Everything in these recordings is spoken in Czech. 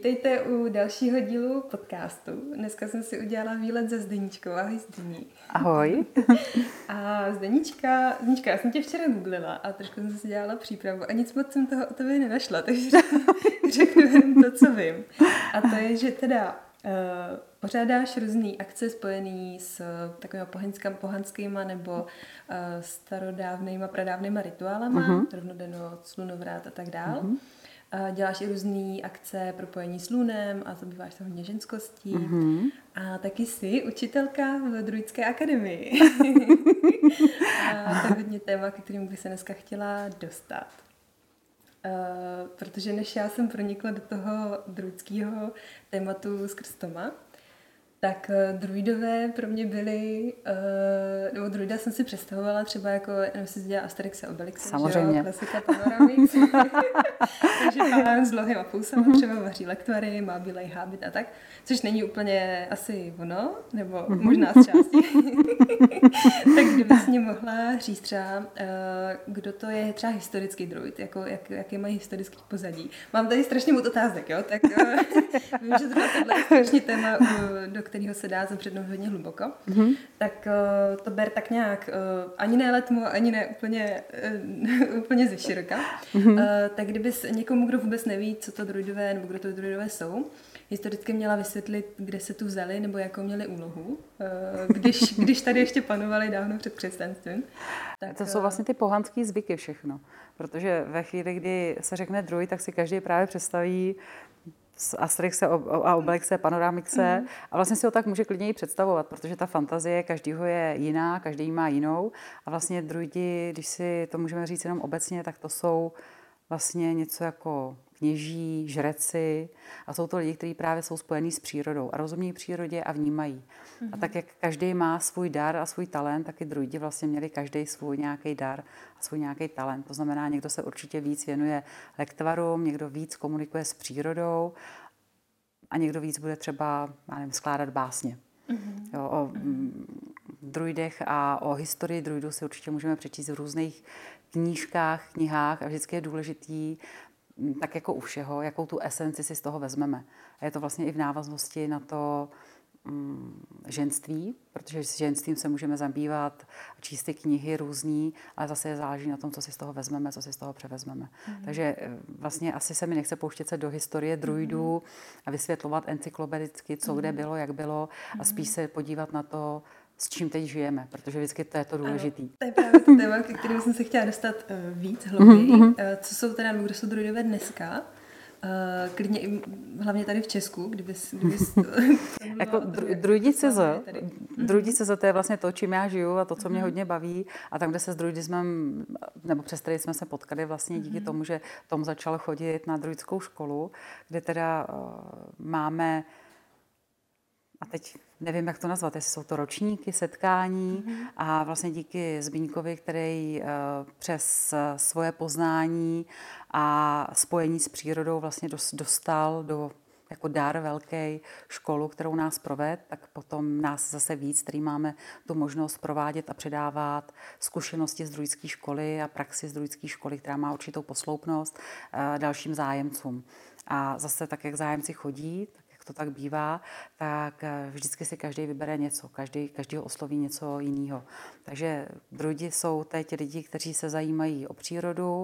Vítejte u dalšího dílu podcastu. Dneska jsem si udělala výlet se Zdeníčkou. Ahoj Zdení. Ahoj. A Zdeníčka, já jsem tě včera googlila a trošku jsem si dělala přípravu a nic moc jsem toho o tobě nenašla, takže řeknu jen to, co vím. A to je, že teda pořádáš různý akce spojený s takovými pohanskýma nebo starodávnýma, pradávnýma rituálama, rovnodennoc, slunovrat a tak dál. Děláš i různé akce propojení s lunem a zabýváš se hodně ženskostí. A taky jsi učitelka v Druidské akademii. A to je hodně téma, ke kterému bych se dneska chtěla dostat. Protože než já jsem pronikla do toho druidského tématu skrz Toma, tak druidové pro mě byli, nebo druida jsem si představovala třeba jako, nevím, jestli jsi dělala Asterix a Obelix, samozřejmě. Jo, klasika Panoramix. Takže pán s dlouhýma fousama třeba vaří lektvary, má bílej hábit a tak, což není úplně asi ono, nebo možná z části. Tak kdybys mě mohla říct třeba, kdo to je třeba historický druid, jako jaký mají historický pozadí. Mám tady strašně moc otázek, jo, tak vím, že tohle je strašně téma, do kterého se dá zapřednout hodně hluboko, tak to ber tak nějak ani ne letmo, ani ne úplně ze široka. Tak kdybys někomu, kdo vůbec neví, co to druidové, nebo kdo to druidové jsou, historicky měla vysvětlit, kde se tu vzali, nebo jakou měli úlohu, když tady ještě panovali dávno před křesťanstvím. Tak, to jsou vlastně ty pohanský zvyky všechno, protože ve chvíli, kdy se řekne druid, tak si každý právě představí z Asterixe a Obelixe, Panoramixe a vlastně si ho tak může klidně i představovat, protože ta fantazie každýho je jiná, každý ji má jinou a vlastně druidi, když si to můžeme říct jenom obecně, tak to jsou vlastně něco jako kněží, žreci a jsou to lidi, kteří právě jsou spojení s přírodou a rozumí přírodě a vnímají. A tak, jak každý má svůj dar a svůj talent, tak i druidi vlastně měli každý svůj nějaký dar a svůj nějaký talent. To znamená, někdo se určitě víc věnuje lektvarům, někdo víc komunikuje s přírodou a někdo víc bude třeba, já nevím, skládat básně. Jo, o druidech a o historii druidů si určitě můžeme přečíst v různých knihách a vždycky je důležitý, tak jako u všeho, jakou tu esenci si z toho vezmeme. A je to vlastně i v návaznosti na to ženství, protože s ženstvím se můžeme zabývat, číst ty knihy různý, ale zase záleží na tom, co si z toho vezmeme, co si z toho převezmeme. Takže vlastně asi se mi nechce pouštět se do historie druidů a vysvětlovat encyklopedicky, co kde bylo, jak bylo a spíš se podívat na to, s čím teď žijeme, protože vždycky to je to důležitý. To je právě to téma, ke kterému jsem se chtěla dostat víc hlouběji. Co jsou teda, kdo jsou druidové dneska? Klidně i hlavně tady v Česku, kdybys jako druidi.cz, to je vlastně to, čím já žiju a to, co mě hodně baví a tam, kde se s druidismem, nebo přes který jsme se potkali vlastně díky tomu, že Tom začal chodit na druidskou školu, kde teda máme, a teď nevím, jak to nazvat, jestli jsou to ročníky, setkání a vlastně díky Zbyňkovi, který přes svoje poznání a spojení s přírodou vlastně dostal do jako dar velký školu, kterou nás proved, tak potom nás zase víc, který máme tu možnost provádět a předávat zkušenosti z druidské školy a praxi z druidské školy, která má určitou posloupnost dalším zájemcům. A zase tak, jak zájemci chodí, to tak bývá, tak vždycky si každý vybere něco, každý ho osloví něco jiného. Takže druidi jsou teď lidi, kteří se zajímají o přírodu,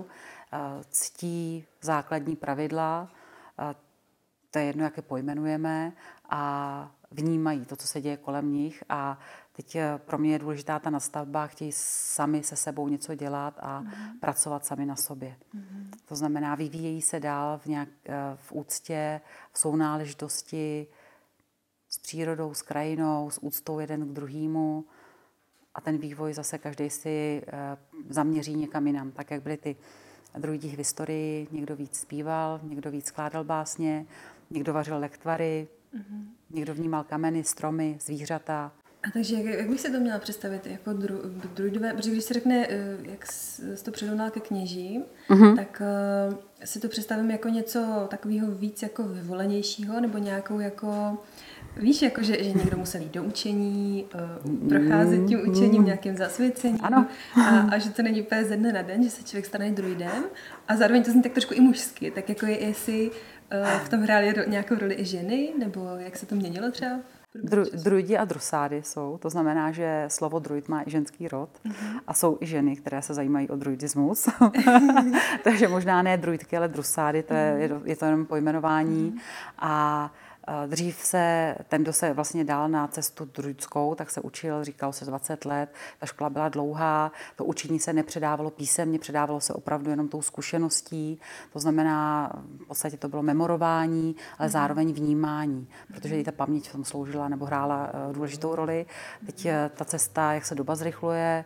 ctí základní pravidla, to je jedno, jak je pojmenujeme, a vnímají to, co se děje kolem nich a teď pro mě je důležitá ta nastavba, chtějí sami se sebou něco dělat a pracovat sami na sobě. To znamená, vyvíjejí se dál v úctě, v sounáležitosti s přírodou, s krajinou, s úctou jeden k druhému a ten vývoj zase každý si zaměří někam jinam. Tak, jak byly ty druidi v historii, někdo víc zpíval, někdo víc skládal básně, někdo vařil lektvary, někdo vnímal kameny, stromy, zvířata. A takže jak bych se to měla představit jako druidové, protože když se řekne, jak jsi to předovnala ke kněžím, tak si to představím jako něco takového víc jako vyvolenějšího, nebo nějakou jako, víš, jako že někdo musel jít do učení, procházet tím učením, nějakým zasvěcením. Ano. A že to není úplně ze dne na den, že se člověk stane druidem a zároveň to zní tak trošku i mužsky, tak jako jestli v tom hrály nějakou roli i ženy, nebo jak se to měnilo třeba? Druidi a drusády jsou, to znamená, že slovo druid má i ženský rod a jsou i ženy, které se zajímají o druidismus. Takže možná ne druidky, ale drusády, je to jenom pojmenování. A dřív se, ten, kdo se vlastně dal na cestu druidskou, tak se učil, říkalo se 20 let, ta škola byla dlouhá, to učení se nepředávalo písemně, předávalo se opravdu jenom tou zkušeností, to znamená, v podstatě to bylo memorování, ale zároveň vnímání, protože i ta paměť v tom sloužila nebo hrála důležitou roli. Teď ta cesta, jak se doba zrychluje,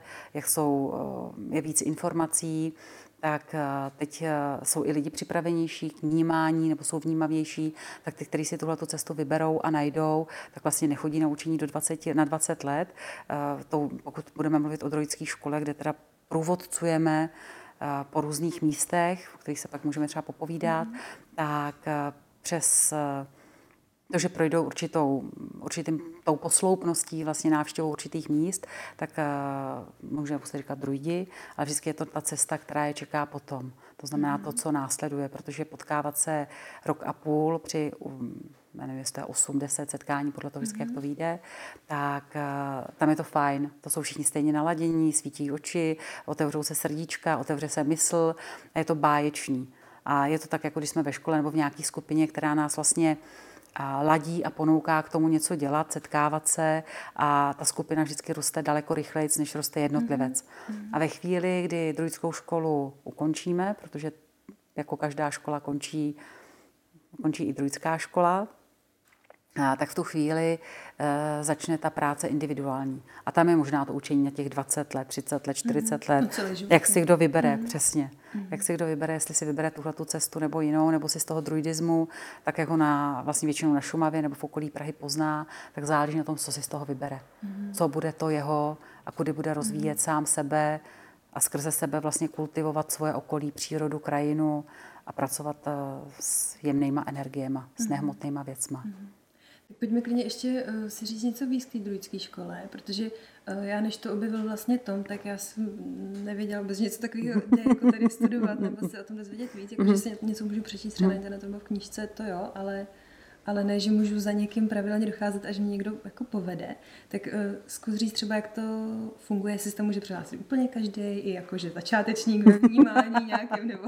je víc informací, tak teď jsou i lidi připravenější k vnímání nebo jsou vnímavější, tak ty, kteří si tuhletu cestu vyberou a najdou, tak vlastně nechodí na učení na 20 let. Pokud budeme mluvit o druidské škole, kde teda průvodcujeme po různých místech, o kterých se pak můžeme třeba popovídat, tak přes to, že projdou tou posloupností vlastně návštěvou určitých míst, tak můžeme se říkat druidi, ale vždycky je to ta cesta, která je čeká potom. To znamená to, co následuje, protože potkávat se rok a půl při, nevím, jestli to je 8-10 setkání, podle toho vždycky, jak to vyjde, tak tam je to fajn. To jsou všichni stejně naladění, svítí oči, otevřou se srdíčka, otevře se mysl a je to báječný. A je to tak, jako když jsme ve škole nebo v nějaké skupině, která nás vlastně ladí a ponouká k tomu něco dělat, setkávat se a ta skupina vždycky roste daleko rychleji, než roste jednotlivec. A ve chvíli, kdy druidskou školu ukončíme, protože jako každá škola končí i druidská škola, tak v tu chvíli začne ta práce individuální. A tam je možná to učení na těch 20 let, 30 let, 40 let, jak si kdo vybere, přesně. Jak si kdo vybere, jestli si vybere tuhletu cestu nebo jinou, nebo si z toho druidismu, tak jako vlastně většinou na Šumavě nebo v okolí Prahy pozná, tak záleží na tom, co si z toho vybere. Co bude to jeho a kudy bude rozvíjet sám sebe a skrze sebe vlastně kultivovat svoje okolí, přírodu, krajinu a pracovat s jemnýma energiema, s nehmotnýma věcma. Pojďme klidně ještě si říct něco víc k té druidské škole, protože já než to objevil vlastně Tom, tak já jsem nevěděla vůbec něco takového, jako tady studovat nebo se o tom dozvědět víc, jakože si něco můžu přečíst třeba na internetu nebo v knížce, to jo, ale ne, že můžu za někým pravidelně docházet a že mě někdo jako povede, tak zkus říct třeba, jak to funguje, jestli se tam může přihlásit úplně každý, i jakože začátečník ve vnímání nějakým, nebo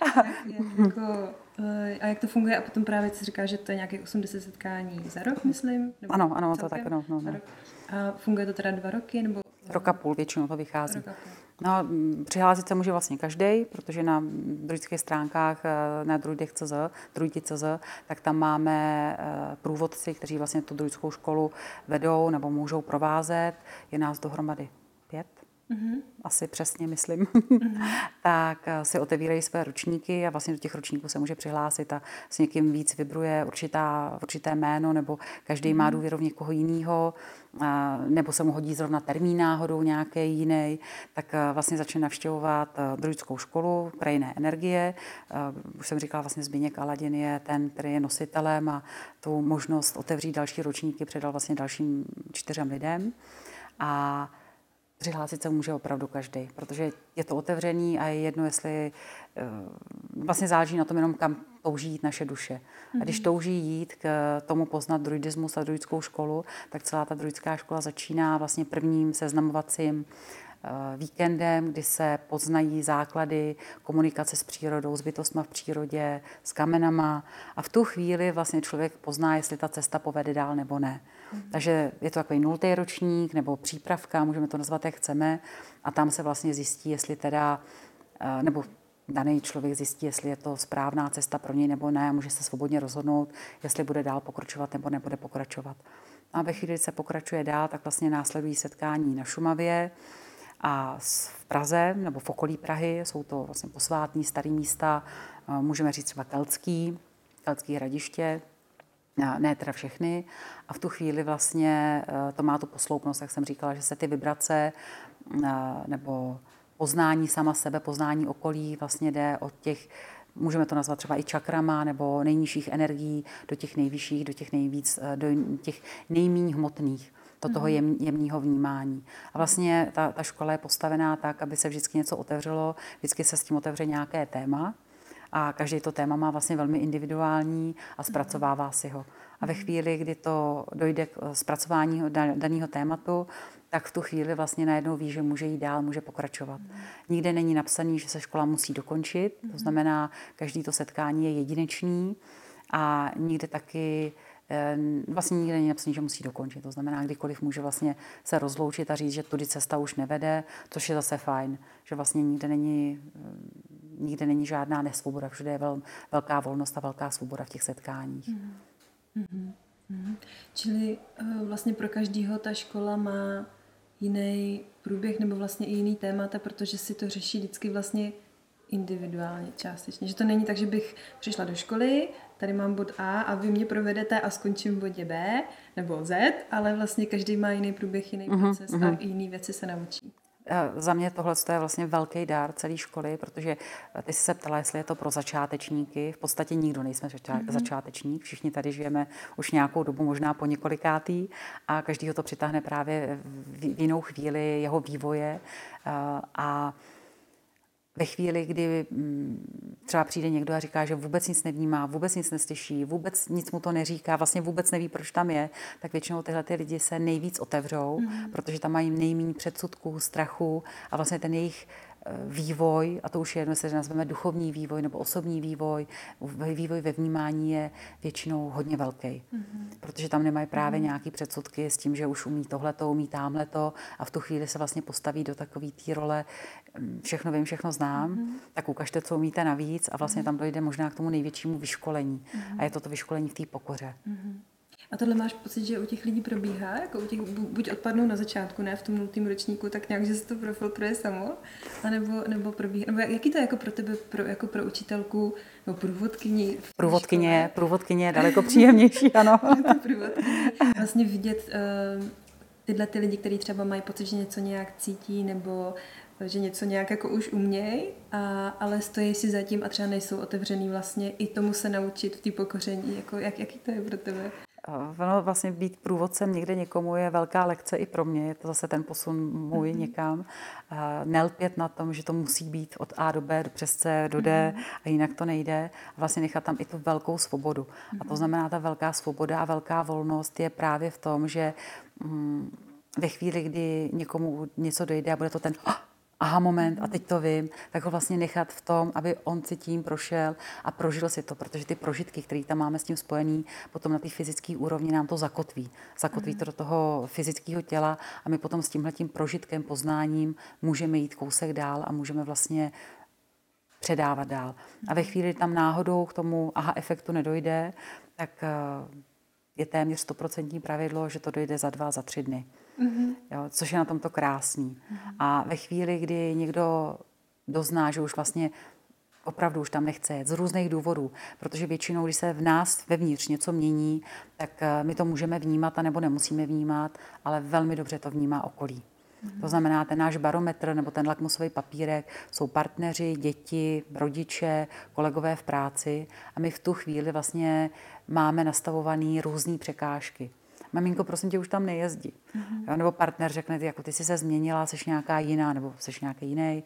a jak to funguje a potom právě si říká, že to je nějakých 80 setkání za rok, myslím? Nebo ano, to tak, no. A funguje to teda 2 roky, nebo? Rok a půl většinou to vychází. No, přihlásit se může vlastně každý, protože na druidských stránkách na druidi.cz, tak tam máme průvodci, kteří vlastně tu druidskou školu vedou nebo můžou provázet. Je nás dohromady 5, asi přesně myslím. Tak si otevírají své ročníky a vlastně do těch ročníků se může přihlásit a s někým víc vibruje určité jméno, nebo každý má důvěru v někoho jiného, nebo se mu hodí zrovna termín náhodou nějaký jiný, tak vlastně začne navštěvovat druidskou školu krajinné energie. Už jsem říkala, vlastně Zbyněk Aladin je ten, který je nositelem a tu možnost otevřít další ročníky předal vlastně dalším 4 lidem. A přihlásit se může opravdu každý, protože je to otevřený a je jedno, jestli vlastně záleží na tom jenom, kam touží jít naše duše. A když touží jít k tomu poznat druidismus a druidskou školu, tak celá ta druidská škola začíná vlastně prvním seznamovacím víkendem, kdy se poznají základy komunikace s přírodou, s bytostma v přírodě, s kamenama a v tu chvíli vlastně člověk pozná, jestli ta cesta povede dál nebo ne. Takže je to takový 0. ročník nebo přípravka, můžeme to nazvat, jak chceme, a tam se vlastně zjistí, jestli teda, nebo daný člověk zjistí, jestli je to správná cesta pro něj nebo ne, a může se svobodně rozhodnout, jestli bude dál pokračovat nebo nebude pokračovat. A ve chvíli, kdy se pokračuje dál, tak vlastně následují setkání na Šumavě a v Praze nebo v okolí Prahy, jsou to vlastně posvátní starý místa, můžeme říct třeba keltský hradiště, ne teda všechny. A v tu chvíli vlastně to má tu posloupnost, jak jsem říkala, že se ty vibrace nebo poznání sama sebe, poznání okolí vlastně jde od těch, můžeme to nazvat třeba i čakrama, nebo nejnižších energií do těch nejvyšších, do těch nejméně hmotných, do toho jemného vnímání. A vlastně ta škola je postavená tak, aby se vždycky něco otevřelo, vždycky se s tím otevře nějaké téma. a každý to téma má vlastně velmi individuální a zpracovává si ho. A ve chvíli, kdy to dojde k zpracování daného tématu, tak v tu chvíli vlastně najednou ví, že může jít dál, může pokračovat. Nikde není napsaný, že se škola musí dokončit, to znamená, každý to setkání je jedinečný a nikde taky vlastně nikde není napsaný, že musí dokončit. To znamená, kdykoliv může vlastně se rozloučit a říct, že tudy cesta už nevede, což je zase fajn, že vlastně nikde není žádná nesvoboda, všude je velká volnost a velká svoboda v těch setkáních. Čili vlastně pro každého ta škola má jiný průběh nebo vlastně i jiný témata, protože si to řeší vždycky vlastně individuálně, částečně. Že to není tak, že bych přišla do školy, tady mám bod A vy mě provedete a skončím v bodě B nebo Z, ale vlastně každý má jiný průběh, jiný proces a jiný věci se naučí. Za mě tohle je vlastně velký dár celé školy, protože ty jsi se ptala, jestli je to pro začátečníky. V podstatě nikdo nejsme začátečník. Všichni tady žijeme už nějakou dobu, možná po několikátý a každýho to přitáhne právě v jinou chvíli jeho vývoje. A ve chvíli, kdy třeba přijde někdo a říká, že vůbec nic nevnímá, vůbec nic neslyší, vůbec nic mu to neříká, vlastně vůbec neví, proč tam je, tak většinou tyhle ty lidi se nejvíc otevřou, protože tam mají nejméně předsudků, strachu a vlastně ten jejich vývoj, a to už je jedno, jestli nazveme duchovní vývoj nebo osobní vývoj ve vnímání je většinou hodně velký. Protože tam nemají právě nějaký předsudky s tím, že už umí tohleto, umí támhleto a v tu chvíli se vlastně postaví do takové té role všechno vím, všechno znám, tak ukažte, co umíte navíc a vlastně tam dojde možná k tomu největšímu vyškolení. A je to vyškolení v té pokoře. A tohle máš pocit, že u těch lidí probíhá? Jako u těch, buď odpadnou na začátku, ne v tom 0. ročníku, tak nějak, že se to profiltruje samo? Nebo probíhá? Nebo jaký to je jako pro tebe, jako pro učitelku, nebo průvodkyni? Průvodkyně je daleko příjemnější, ano. Vlastně vidět tyhle ty lidi, kteří třeba mají pocit, že něco nějak cítí, nebo že něco nějak jako už umějí, ale stojí si zatím a třeba nejsou otevřený vlastně i tomu se naučit v té pokoření. Jako, jaký to je pro tebe? Ono vlastně být průvodcem někde někomu je velká lekce i pro mě. Je to zase ten posun můj někam. Nelpět na tom, že to musí být od A do B, přes C do D a jinak to nejde. A vlastně nechat tam i tu velkou svobodu. A to znamená, ta velká svoboda a velká volnost je právě v tom, že ve chvíli, kdy někomu něco dojde a bude to ten aha moment a teď to vím, tak ho vlastně nechat v tom, aby on si tím prošel a prožil si to, protože ty prožitky, které tam máme s tím spojený, potom na té fyzické úrovni nám to zakotví. Zakotví to do toho fyzického těla a my potom s tímhletím prožitkem, poznáním můžeme jít kousek dál a můžeme vlastně předávat dál. A ve chvíli, kdy tam náhodou k tomu aha efektu nedojde, tak je téměř 100% pravidlo, že to dojde za 2, za 3 dny. Jo, což je na tomto krásný. A ve chvíli, kdy někdo dozná, že už vlastně opravdu už tam nechce jet z různých důvodů, protože většinou, když se v nás vevnitř něco mění, tak my to můžeme vnímat, anebo nemusíme vnímat, ale velmi dobře to vnímá okolí. To znamená, ten náš barometr nebo ten lakmusový papírek jsou partneři, děti, rodiče, kolegové v práci a my v tu chvíli vlastně máme nastavované různé překážky. Maminko, prosím tě, už tam nejezdí. Nebo partner řekne, jako ty jsi se změnila, jsi nějaká jiná, nebo jsi nějaký jiný.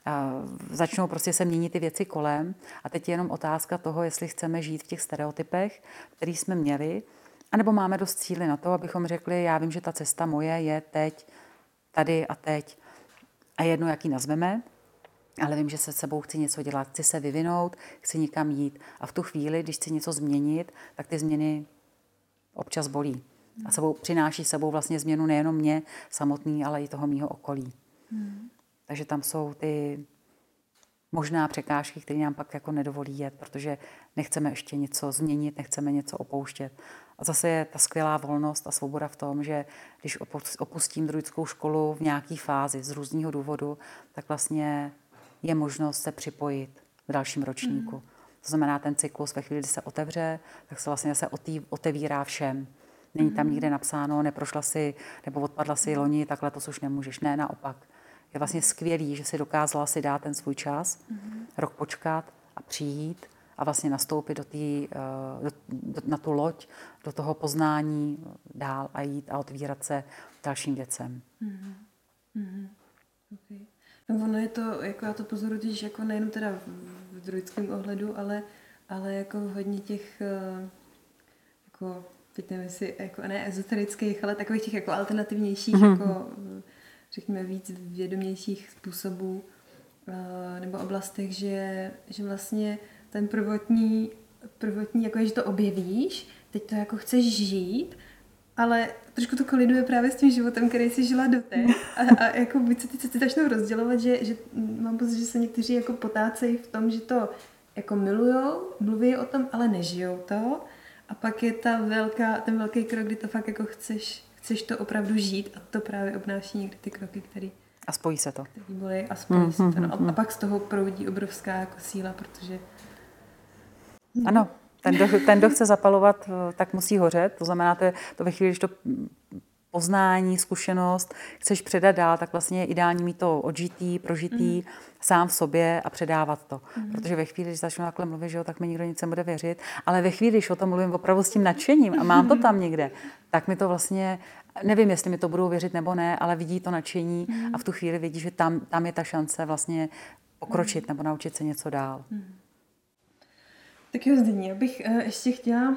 Začnou prostě se měnit ty věci kolem a teď je jenom otázka toho, jestli chceme žít v těch stereotypech, který jsme měli, anebo máme dost síly na to, abychom řekli, já vím, že ta cesta moje je teď, tady a teď. A jedno, jaký nazveme, ale vím, že se sebou chci něco dělat, chci se vyvinout, chci někam jít. A v tu chvíli, když chci něco změnit, tak ty změny občas bolí. A přináší sebou vlastně změnu nejenom mě samotný, ale i toho mýho okolí. Takže tam jsou ty možná překážky, které nám pak jako nedovolí jet, protože nechceme ještě něco změnit, nechceme něco opouštět. A zase je ta skvělá volnost a svoboda v tom, že když opustím druidskou školu v nějaké fázi z různého důvodu, tak vlastně je možnost se připojit v dalším ročníku. To znamená, ten cyklus ve chvíli, kdy se otevře, tak se vlastně se otevírá všem. Není tam nikde napsáno, neprošla si nebo odpadla si loni, tak letos už nemůžeš. Ne, naopak. Je vlastně skvělý, že si dokázala si dát ten svůj čas, rok počkat a přijít a vlastně nastoupit na tu loď, do toho poznání dál a jít a otvírat se dalším věcem. Okay. No ono je to, jako já to pozoruji, že jako nejenom teda v v druidském ohledu, ale jako hodně těch jako, teď nevím, jestli jako ne ezoterických, ale takových těch jako alternativnějších, jako řekněme víc vědomějších způsobů nebo oblastech, že vlastně ten prvotní, jako že to objevíš, teď to jako chceš žít, ale trošku to koliduje právě s tím životem, který jsi žila doteď. A jako buď se ty cesty začnou rozdělovat, že mám pocit, že se někteří jako potácejí v tom, že to jako milujou, mluví o tom, ale nežijou to. A pak je ten velký krok, kdy to fakt jako chceš to opravdu žít a to právě obnáší někdy ty kroky, které... A spojí se to. A spojí se to. No. A pak z toho proudí obrovská jako síla, protože... Ano, ten, kdo chce zapalovat, tak musí hořet. To znamená, to ve chvíli, když to poznání, zkušenost chceš předat dál, tak vlastně je ideální mít to odžitý, prožitý sám v sobě a předávat to. Protože ve chvíli, když začnu takhle mluvit, že jo, tak mi nikdo nic nebude věřit, ale ve chvíli, když o tom mluvím opravdu s tím nadšením a mám to tam někde, tak mi to vlastně, nevím, jestli mi to budou věřit nebo ne, ale vidí to nadšení a v tu chvíli vidí, že tam je ta šance vlastně pokročit nebo naučit se něco dál. Tak jo, Zdeně, já bych ještě chtěla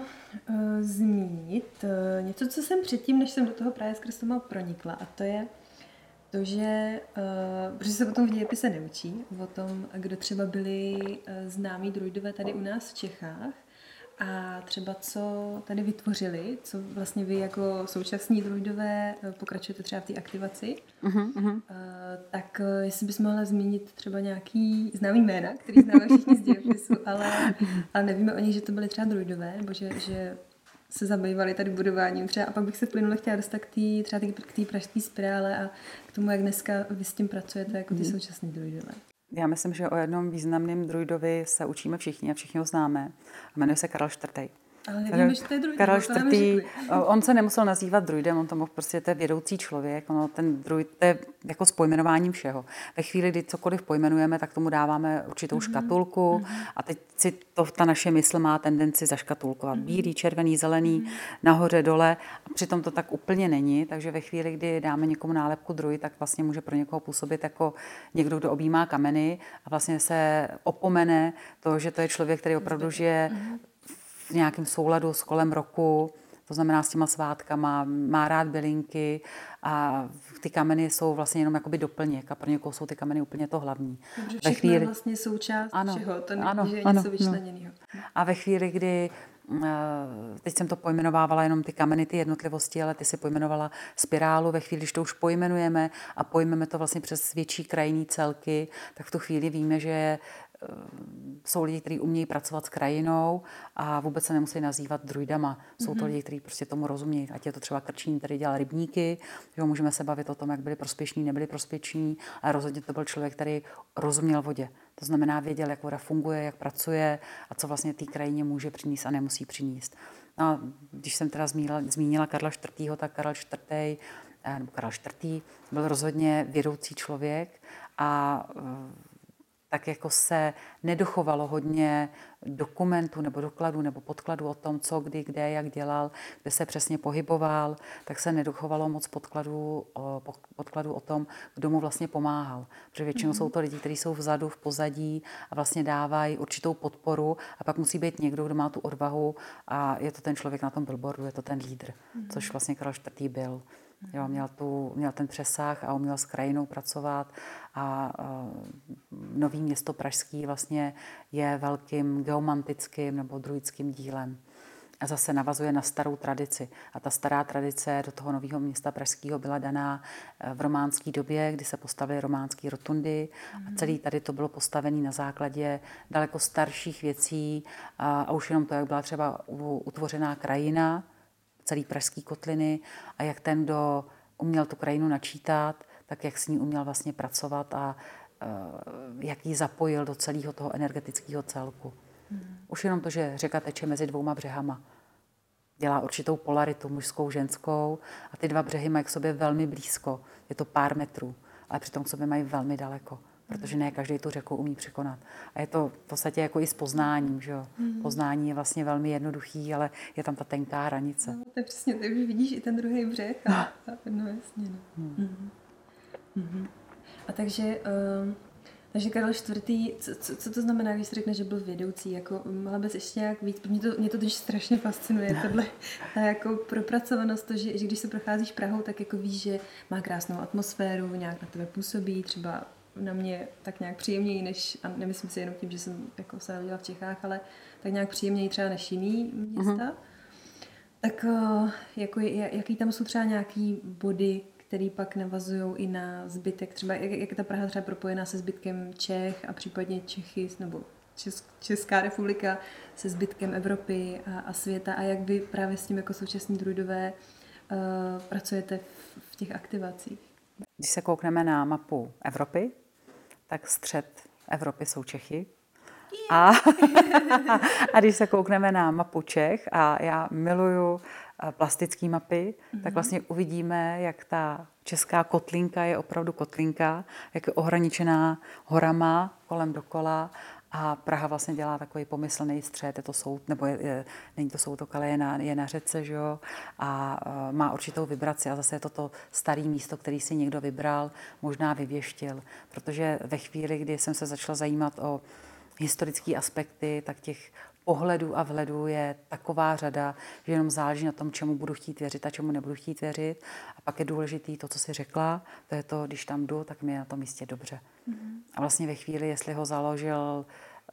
zmínit něco, co jsem předtím, než jsem do toho právě skrz toho pronikla, a to je to, že protože se potom v dějepise neučí, o tom, kdo třeba byli známí druidové tady u nás v Čechách a třeba co tady vytvořili, co vlastně vy jako současní druidové pokračujete třeba v té aktivaci. Tak jestli bys mohla zmínit třeba nějaký známý jména, který známe všichni z dějepisu, ale nevíme o nich, že to byly třeba druidové, nebo že se zabývali tady budováním třeba. A pak bych se plynule chtěla dostat k té pražské spirále a k tomu, jak dneska vy s tím pracujete jako ty současní druidové. Já myslím, že o jednom významném druidovi se učíme všichni a všichni ho známe. Jmenuje se Karel IV. Ale nevíme, že to je druid. Karel IV. On se nemusel nazývat druidem, on to mohl prostě, to je vědoucí člověk. Ten druid, to je jako s pojmenováním všeho. Ve chvíli, kdy cokoliv pojmenujeme, tak tomu dáváme určitou škatulku a teď si ta naše mysl má tendenci zaškatulkovat. Bílý, červený, zelený, nahoře, dole. A přitom to tak úplně není, takže ve chvíli, kdy dáme někomu nálepku druid, tak vlastně může pro někoho působit jako někdo, kdo objímá kameny a vlastně se opomene to, že to je člověk, který opravdu žije v nějakém souladu s kolem roku, to znamená s těma svátkama, má rád bylinky a ty kameny jsou vlastně jenom jakoby doplněk a pro někoho jsou ty kameny úplně to hlavní. Dobře, všechno je vlastně součást všeho, to není, že je něco vyčleněného. A ve chvíli, kdy teď jsem to pojmenovávala jenom ty kameny, ty jednotlivosti, ale ty si pojmenovala spirálu. Ve chvíli, když to už pojmenujeme a pojmeme to vlastně přes větší krajinný celky, tak v tu chvíli víme, že jsou lidi, kteří umějí pracovat s krajinou a vůbec se nemusí nazývat druidama. Jsou to lidi, kteří prostě tomu rozumí. Ať je to třeba Krčín, který dělal rybníky, že můžeme se bavit o tom, jak byli prospěšní, nebyli prospěšní, ale rozhodně to byl člověk, který rozuměl vodě. To znamená, věděl, jak voda funguje, jak pracuje a co vlastně té krajině může přinést a nemusí přinést. A když jsem teda zmínila Karla IV., tak Karel IV. Byl rozhodně vědoucí člověk a tak jako se nedochovalo hodně dokumentů nebo dokladů nebo podkladů o tom, co, kdy, kde, jak dělal, kde se přesně pohyboval, tak se nedochovalo moc podkladů o tom, kdo mu vlastně pomáhal. Protože většinou jsou to lidi, kteří jsou vzadu, v pozadí a vlastně dávají určitou podporu a pak musí být někdo, kdo má tu odvahu a je to ten člověk na tom billboardu, je to ten lídr, což vlastně Karel IV. Byl. Jo, měl ten přesah a uměl s krajinou pracovat a Nový Město pražský vlastně je velkým geomantickým nebo druidským dílem. A zase navazuje na starou tradici. A ta stará tradice do toho Nového Města pražského byla daná v románské době, kdy se postavily románské rotundy. A celý tady to bylo postavené na základě daleko starších věcí a už jenom to, jak byla třeba utvořená krajina, celý pražský kotliny a jak ten, kdo uměl tu krajinu načítat, tak jak s ní uměl vlastně pracovat a jak ji zapojil do celého toho energetického celku. Už jenom to, že řeka teče mezi dvouma břehama. Dělá určitou polaritu mužskou, ženskou a ty dva břehy mají k sobě velmi blízko. Je to pár metrů, ale přitom k sobě mají velmi daleko. Protože ne každý tu řeku umí překonat. A je to v podstatě jako i s poznáním, že jo. Poznání je vlastně velmi jednoduchý, ale je tam ta tenká hranice. No, to je přesně, ty už vidíš i ten druhý břeh. No jasně, no. A takže Takže Karel IV., co to znamená, když se řekne, že byl vědoucí? Jako, mohla bys ještě nějak víc? Mě to teď strašně fascinuje, tohle ta jako propracovanost, to, že když se procházíš Prahou, tak jako víš, že má krásnou atmosféru, nějak na tebe působí, třeba na mě tak nějak příjemněji, než, a nemyslím si jenom tím, že jsem jako se narodila v Čechách, ale tak nějak příjemněji třeba než jiný města. Tak jako, jaký tam jsou třeba nějaký body, který pak navazují i na zbytek, třeba jak je ta Praha třeba propojená se zbytkem Čech a případně Čechy, nebo Česká republika se zbytkem Evropy a světa, a jak vy právě s tím jako současní druidové pracujete v těch aktivacích? Když se koukneme na mapu Evropy, tak střed Evropy jsou Čechy. A když se koukneme na mapu Čech, a já miluju plastické mapy, tak vlastně uvidíme, jak ta česká kotlinka je opravdu kotlinka, jak je ohraničená horama kolem dokola, a Praha vlastně dělá takový pomyslný střed, je to soud, nebo není to soutok, ale je na řece, že jo? A má určitou vibraci, a zase je to staré místo, který si někdo vybral, možná vyvěštil, protože ve chvíli, kdy jsem se začala zajímat o historické aspekty, tak těch pohledů a vhledů je taková řada, že jenom záleží na tom, čemu budu chtít věřit a čemu nebudu chtít věřit. A pak je důležitý to, co jsi řekla, to je to, když tam jdu, tak mi je na tom místě dobře. A vlastně ve chvíli, jestli ho založil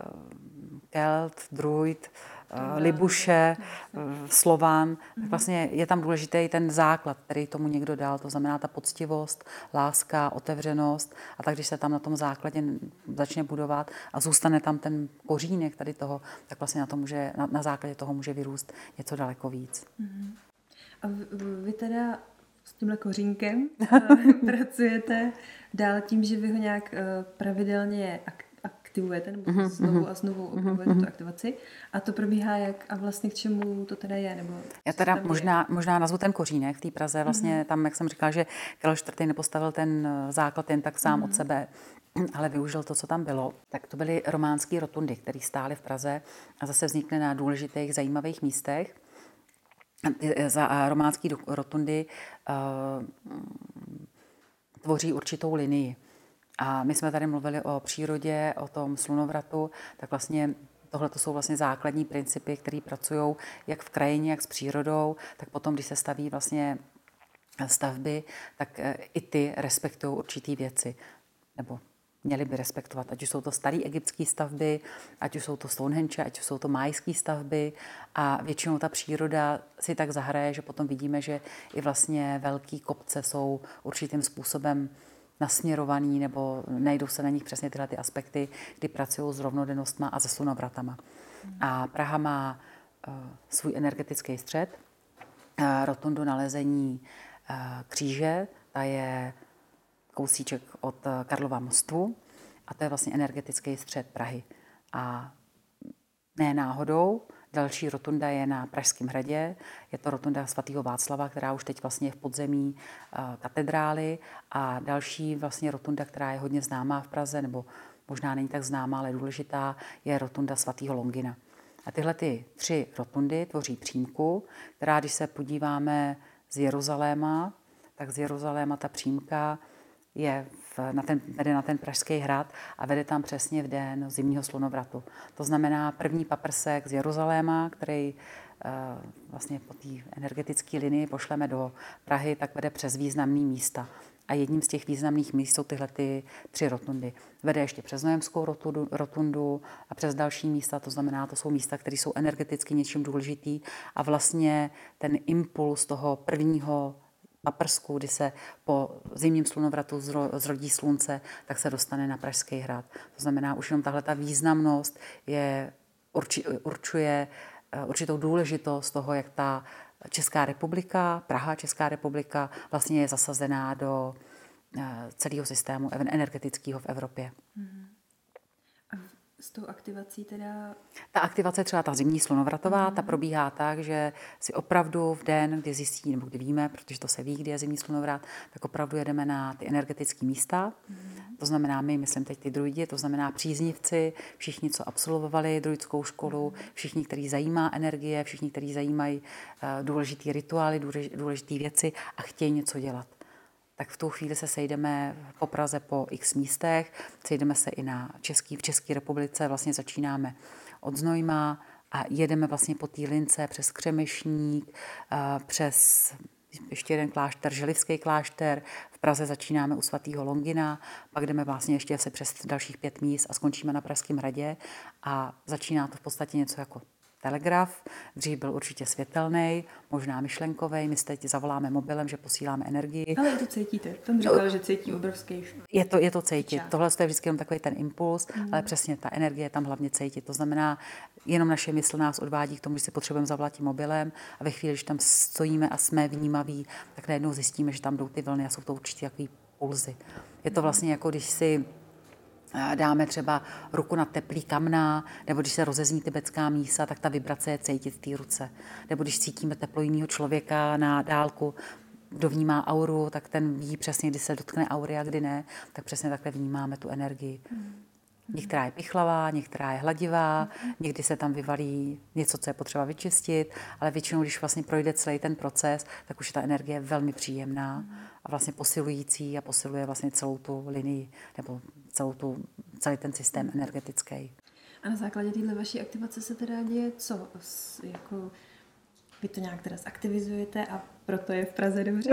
Kelt, Druid, Libuše, Slován, tak vlastně je tam důležitý ten základ, který tomu někdo dal, to znamená ta poctivost, láska, otevřenost, a tak když se tam na tom základě začne budovat a zůstane tam ten kořínek tady toho, tak vlastně na základě toho může vyrůst něco daleko víc. A vy teda s tímhle kořínkem pracujete dál tím, že vy ho nějak pravidelně aktivujete, nebo znovu a znovu obnovujete tu aktivaci. A to probíhá jak a vlastně k čemu to teda je? Nebo já teda možná nazvu ten kořínek v té Praze. Vlastně tam, jak jsem říkala, že Karel IV. Nepostavil ten základ jen tak sám od sebe, ale využil to, co tam bylo. Tak to byly románské rotundy, které stály v Praze a zase vznikly na důležitých, zajímavých místech. Za románské rotundy tvoří určitou linii. A my jsme tady mluvili o přírodě, o tom slunovratu, tak vlastně tohle to jsou vlastně základní principy, které pracují jak v krajině, jak s přírodou, tak potom, když se staví vlastně stavby, tak i ty respektují určitý věci, nebo měli by respektovat, ať už jsou to staré egyptské stavby, ať už jsou to Stonehenge, ať už jsou to májské stavby, a většinou ta příroda si tak zahraje, že potom vidíme, že i vlastně velký kopce jsou určitým způsobem nasměrovaný, nebo najdou se na nich přesně tyhle ty aspekty, kdy pracují s rovnodennostma a se slunovratama. A Praha má svůj energetický střed, rotundu nalezení kříže, ta je kousíček od Karlova mostu, a to je vlastně energetický střed Prahy. A ne náhodou, další rotunda je na Pražském hradě, je to rotunda svatého Václava, která už teď vlastně je v podzemí katedrály, a další vlastně rotunda, která je hodně známá v Praze, nebo možná není tak známá, ale důležitá, je rotunda svatého Longina. A tyhle ty 3 rotundy tvoří přímku, která, když se podíváme z Jeruzaléma, tak z Jeruzaléma ta přímka vede na ten Pražský hrad a vede tam přesně v den zimního slunovratu. To znamená první paprsek z Jeruzaléma, který vlastně po té energetické linii pošleme do Prahy, tak vede přes významný místa. A jedním z těch významných míst jsou tyhle 3 rotundy. Vede ještě přes Nojemskou rotundu a přes další místa, to znamená, to jsou místa, které jsou energeticky něčím důležitý, a vlastně ten impuls toho prvního paprsku, kdy se po zimním slunovratu zrodí slunce, tak se dostane na Pražský hrad. To znamená, už jenom tahle ta významnost určuje určitou důležitost toho, jak ta Česká republika, Praha, Česká republika vlastně je zasazená do celého systému energetického v Evropě. A s tou aktivací teda? Ta aktivace, třeba ta zimní slunovratová, ta probíhá tak, že si opravdu v den, kdy zjistí, nebo kdy víme, protože to se ví, kdy je zimní slunovrat, tak opravdu jedeme na ty energetické místa. To znamená myslím teď ty druidi, to znamená příznivci, všichni, co absolvovali druidskou školu, všichni, kteří zajímá energie, všichni, kteří zajímají důležitý rituály, důležité věci a chtějí něco dělat. tak v tu chvíli se sejdeme po Praze po x místech, sejdeme se i v České republice, vlastně začínáme od Znojma a jedeme vlastně po té lince přes Křemešník, přes ještě jeden klášter, Želivský klášter, v Praze začínáme u svatého Longina, pak jdeme vlastně ještě se přes dalších 5 míst a skončíme na Pražském hradě a začíná to v podstatě něco jako telegraf. Dřív byl určitě světelný, možná myšlenkový. My teď zavoláme mobilem, že posíláme energii. Ale to cítíte. Tom říkal, že cítí obrovský. Je to cítit. Tohle je vždycky jenom takový ten impuls, ale přesně ta energie je tam hlavně cítit. To znamená, jenom naše mysl nás odvádí k tomu, že si potřebujeme zavolat tím mobilem a ve chvíli, když tam stojíme a jsme vnímaví, tak najednou zjistíme, že tam jdou ty vlny a jsou to určitě takový pulzy. Je to vlastně jako když si dáme třeba ruku na teplý kamna, nebo když se rozezní tibetská mísa, tak ta vibrace je cítit v té ruce. Nebo když cítíme teplo jiného člověka na dálku, kdo vnímá auru, tak ten ví přesně, kdy se dotkne aury a kdy ne, tak přesně takhle vnímáme tu energii. Některá je pichlavá, některá je hladivá, někdy se tam vyvalí něco, co je potřeba vyčistit, ale většinou, když vlastně projde celý ten proces, tak už ta energie je velmi příjemná a vlastně posilující a posiluje vlastně celou tu linii nebo celý ten systém energetický. A na základě téhle vaší aktivace se teda děje co? Jako, vy to nějak teda zaktivizujete a proto je v Praze dobře?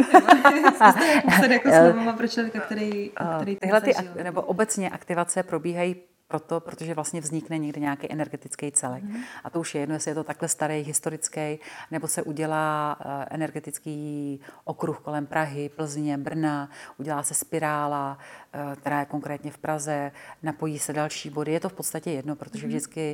Nebo jako slovama pro člověka, který tyhle nebo obecně aktivace probíhají protože vlastně vznikne někde nějaký energetický celek. A to už je jedno, jestli je to takhle starý, historický, nebo se udělá energetický okruh kolem Prahy, Plzně, Brna, udělá se spirála, která je konkrétně v Praze, napojí se další body. Je to v podstatě jedno, protože vždycky,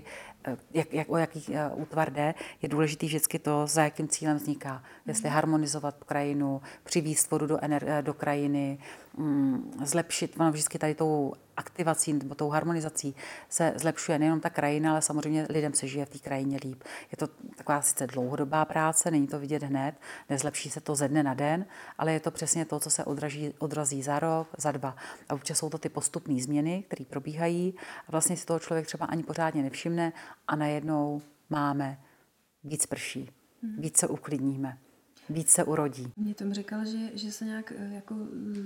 o jaký útvar jde, je důležitý vždycky to, za jakým cílem vzniká. Jestli harmonizovat krajinu, přivízt vodu do krajiny, zlepšit, ono vždycky tady tou aktivací nebo tou harmonizací se zlepšuje nejenom ta krajina, ale samozřejmě lidem se žije v té krajině líp. Je to taková sice dlouhodobá práce, není to vidět hned, nezlepší se to ze dne na den, ale je to přesně to, co se odrazí za rok, za 2. A určitě jsou to ty postupné změny, které probíhají a vlastně si toho člověk třeba ani pořádně nevšimne a najednou máme víc prší, víc se uklidníme. Víc se urodí. Mě Tom říkal, že se nějak jako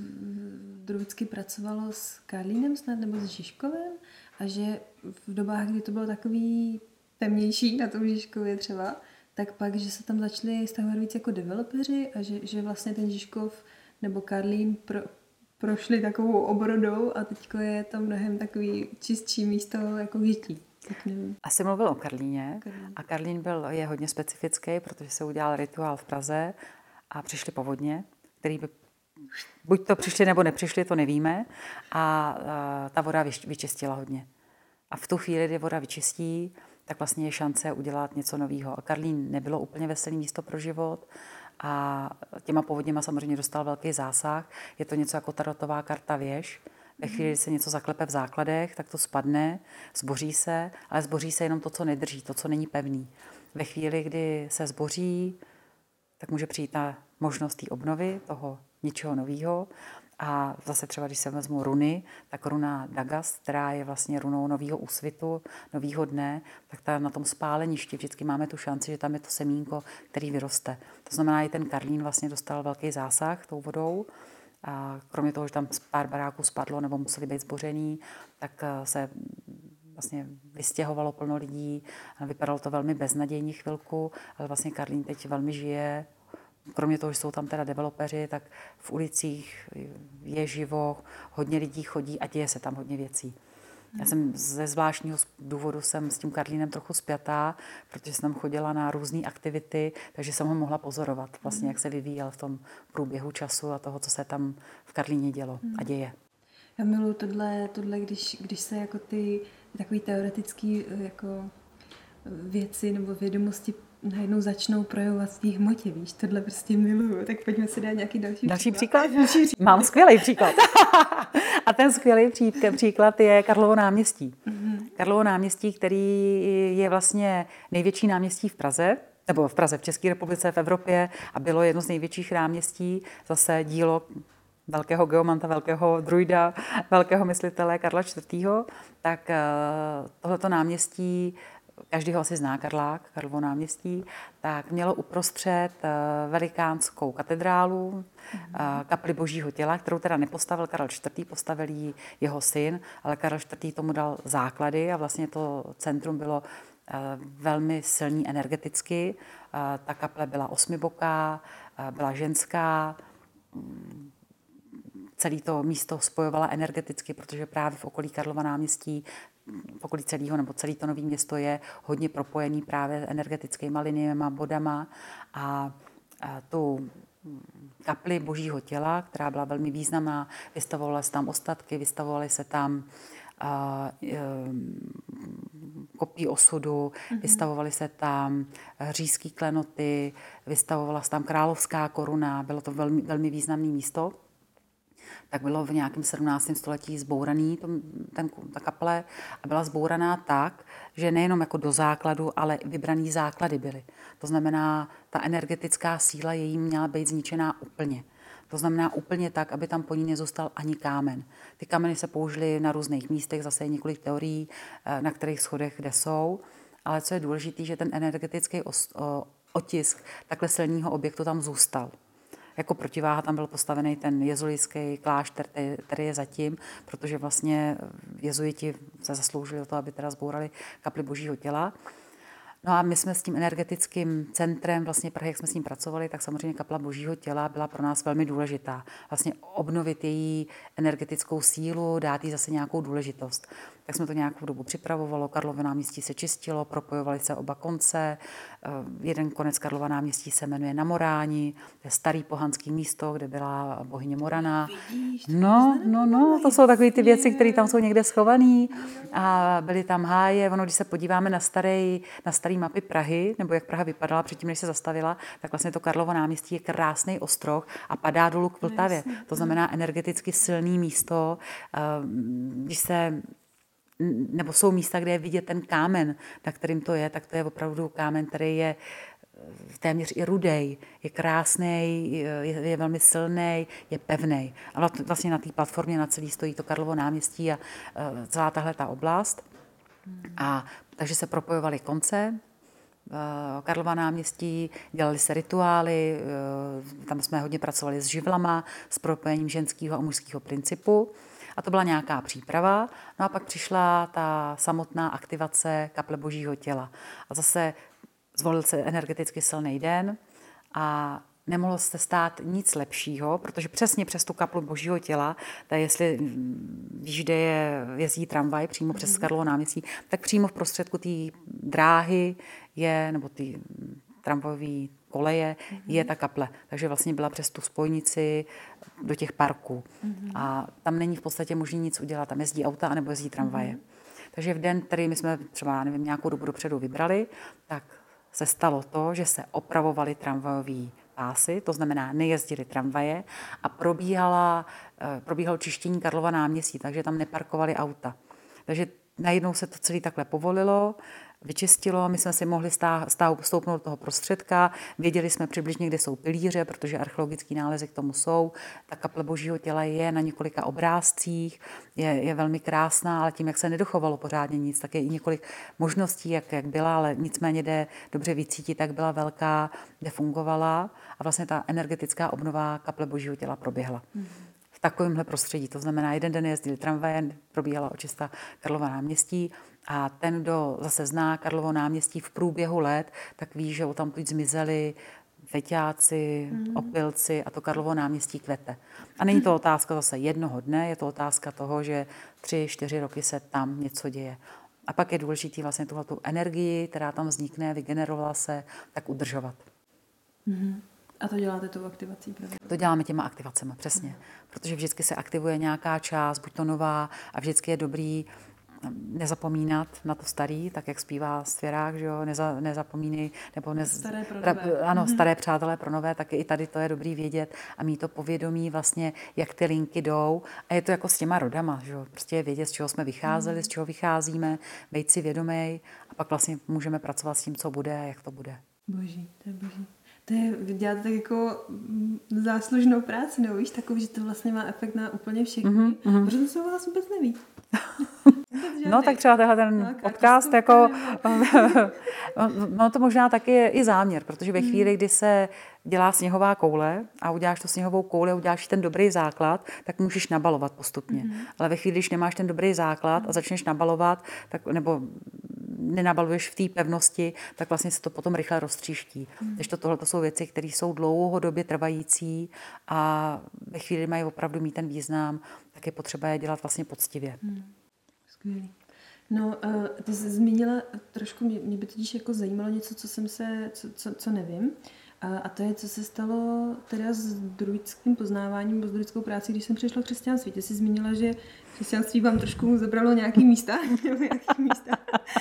druidsky pracovalo s Karlínem snad nebo s Žižkovem a že v dobách, kdy to bylo takový temnější na tom Žižkově třeba, tak pak, že se tam začali stahovat víc jako developeři a že vlastně ten Žižkov nebo Karlín prošli takovou obrodou a teďko je to mnohem takový čistší místo jako žití. Asi mluvil o Karlíně a Karlín je hodně specifický, protože se udělal rituál v Praze a přišly povodně, který by buď to přišli nebo nepřišli, to nevíme a ta voda vyčistila hodně. A v tu chvíli, kdy voda vyčistí, tak vlastně je šance udělat něco nového. A Karlín nebylo úplně veselý místo pro život a těma povodněma samozřejmě dostal velký zásah. Je to něco jako tarotová karta věž. Ve chvíli, kdy se něco zaklepe v základech, tak to spadne, zboří se, ale zboří se jenom to, co nedrží, to, co není pevný. Ve chvíli, kdy se zboří, tak může přijít ta možnost té obnovy, toho něčeho nového. A zase třeba, když se vezmu runy, tak runa Dagas, která je vlastně runou nového úsvitu, nového dne, tak ta na tom spáleništi vždycky máme tu šanci, že tam je to semínko, který vyroste. To znamená, i ten Karlín vlastně dostal velký zásah tou vodou. A kromě toho, že tam pár baráků spadlo nebo museli být zbořený, tak se vlastně vystěhovalo plno lidí. Vypadalo to velmi beznadějně chvilku, ale vlastně Karlín teď velmi žije. Kromě toho, že jsou tam teda developeři, tak v ulicích je živo, hodně lidí chodí a děje se tam hodně věcí. Já jsem ze zvláštního důvodu jsem s tím Karlínem trochu spjatá, protože jsem tam chodila na různé aktivity, takže jsem ho mohla pozorovat, vlastně, jak se vyvíjel v tom průběhu času a toho, co se tam v Karlíně dělo a děje. Já miluji tohle když se jako ty takový teoretický jako věci nebo vědomosti najednou začnou projevovat v té hmotě, víš, tohle prostě miluju, tak pojďme si dát nějaký další příklad. Mám skvělý příklad. A ten skvělý příklad je Karlovo náměstí. Karlovo náměstí, který je vlastně největší náměstí v Praze, nebo v Praze, v České republice, v Evropě a bylo jedno z největších náměstí, zase dílo velkého geomanta, velkého druida, velkého myslitele Karla IV. Tak tohleto náměstí každý ho asi zná, Karlák, Karlovo náměstí, tak mělo uprostřed velikánskou katedrálu, kapli Božího těla, kterou teda nepostavil Karel IV., postavil ji jeho syn, ale Karel IV. Tomu dal základy a vlastně to centrum bylo velmi silný energeticky. Ta kaple byla osmiboká, byla ženská, celé to místo spojovala energeticky, protože právě v okolí Karlova náměstí, v okolí celého, nebo celé to nové město je hodně propojený právě energetickými liniemi, bodama a tu kapli Božího těla, která byla velmi významná, vystavovaly se tam ostatky, vystavovaly se tam kopí osudu, vystavovaly se tam říšské klenoty, vystavovala se tam královská koruna, bylo to velmi, velmi významné místo. Tak bylo v nějakém 17. století zbouraný ta kaple a byla zbouraná tak, že nejenom jako do základu, ale vybraný základy byly. To znamená, ta energetická síla její měla být zničená úplně. To znamená úplně tak, aby tam po ní nezůstal ani kámen. Ty kameny se použily na různých místech, zase je několik teorií, na kterých schodech kde jsou, ale co je důležité, že ten energetický otisk takhle silného objektu tam zůstal. Jako protiváha tam byl postavený ten jezuitský klášter, který je zatím, protože vlastně jezuiti se zasloužili o to, aby teda zbourali kapli Božího těla. No a my jsme s tím energetickým centrem vlastně Prahy, jak jsme s ním pracovali, tak samozřejmě kapla Božího těla byla pro nás velmi důležitá. Vlastně obnovit její energetickou sílu, dát jí zase nějakou důležitost. Tak jsme to nějakou dobu připravovalo, Karlovo náměstí se čistilo, propojovaly se oba konce. Jeden konec Karlova náměstí se jmenuje Na Moráni, to je starý pohanský místo, kde byla bohyně Morana. No, to jsou takové ty věci, které tam jsou někde schované a byly tam háje. Ono, když se podíváme na staré mapy Prahy, nebo jak Praha vypadala předtím, než se zastavila, tak vlastně to Karlovo náměstí je krásný ostroh a padá dolů k Vltavě. To znamená energeticky silný místo. Nebo jsou místa, kde je vidět ten kámen, na kterým to je, tak to je opravdu kámen, který je téměř i rudej, je krásný, je velmi silný, je pevný. A vlastně na té platformě na celý stojí to Karlovo náměstí a celá tahle ta oblast. A takže se propojovaly konce Karlova náměstí, dělali se rituály, tam jsme hodně pracovali s živlama, s propojením ženského a mužského principu. A to byla nějaká příprava. No a pak přišla ta samotná aktivace kaple Božího těla. A zase zvolil se energeticky silný den a nemohlo se stát nic lepšího, protože přesně přes tu kaplu Božího těla, tak jestli víš, kde jezdí tramvaj přímo přes Karlovo náměstí, tak přímo v prostředku té dráhy je, nebo ty tramvajové koleje, je ta kaple. Takže vlastně byla přes tu spojnici do těch parků. A tam není v podstatě možné nic udělat. Tam jezdí auta anebo jezdí tramvaje. Takže v den, který my jsme třeba, nevím, nějakou dobu dopředu vybrali, tak se stalo to, že se opravovaly tramvajové pásy, to znamená nejezdily tramvaje a probíhalo čištění Karlova náměstí, takže tam neparkovaly auta. Takže najednou se to celé takhle povolilo, vyčistilo, my jsme si mohli stoupnout do toho prostředka, věděli jsme přibližně, kde jsou pilíře, protože archeologické nálezy k tomu jsou. Ta kaple Božího těla je na několika obrázcích, je velmi krásná, ale tím, jak se nedochovalo pořádně nic, tak je i několik možností, jak byla, ale nicméně jde dobře vycítit, tak byla velká, kde fungovala a vlastně ta energetická obnova kaple Božího těla proběhla. V takovémhle prostředí. To znamená, jeden den jezdili tramvaje, probíhala očista Karlova náměstí a ten, kdo zase zná Karlovo náměstí v průběhu let, tak ví, že tam zmizeli feťáci, opilci a to Karlovo náměstí kvete. A není to otázka zase jednoho dne, je to otázka toho, že 3-4 roky se tam něco děje. A pak je důležitý vlastně tuhletu energii, která tam vznikne, vygenerovala se, tak udržovat. A to děláte tou aktivací, pravda? To děláme těma aktivacemi, přesně. Protože vždycky se aktivuje nějaká část, buď to nová, a vždycky je dobrý nezapomínat na to starý, tak jak zpívá Svěrák, že jo, nezapomínej, nebo staré pro nové. Ano, staré přátelé pro nové, tak i tady to je dobrý vědět a mít to povědomí vlastně, jak ty linky jdou. A je to jako s těma rodama, že jo, prostě je vědět, z čeho jsme vycházeli, z čeho vycházíme, být si vědomej a pak vlastně můžeme pracovat s tím, co bude a jak to bude. Boží, to je boží. To je, vy děláte tak jako záslužnou práci, nebo víš, takový, že to vlastně má efekt na úplně všechny, protože to se o vás vůbec neví. No tak třeba ten podcast, jako, no to možná taky je i záměr, protože ve chvíli, kdy se dělá sněhová koule a uděláš tu sněhovou kouli a uděláš ten dobrý základ, tak můžeš nabalovat postupně. Ale ve chvíli, když nemáš ten dobrý základ a začneš nabalovat, tak, nebo nenabaluješ v té pevnosti, tak vlastně se to potom rychle roztříští. Takže tohle jsou věci, které jsou dlouhodobě trvající a ve chvíli, kdy mají opravdu mít ten význam, tak je potřeba je dělat vlastně poctivě. Skvělý. No, ty jsi zmínila trošku, mě by totiž jako zajímalo něco, co nevím. A to je, co se stalo teda s druidským poznáváním nebo s druidskou práci, když jsem přišla k křesťanství. Ty jsi zmínila, že křesťanství vám trošku zabralo nějaký místa, nebo nějaký místa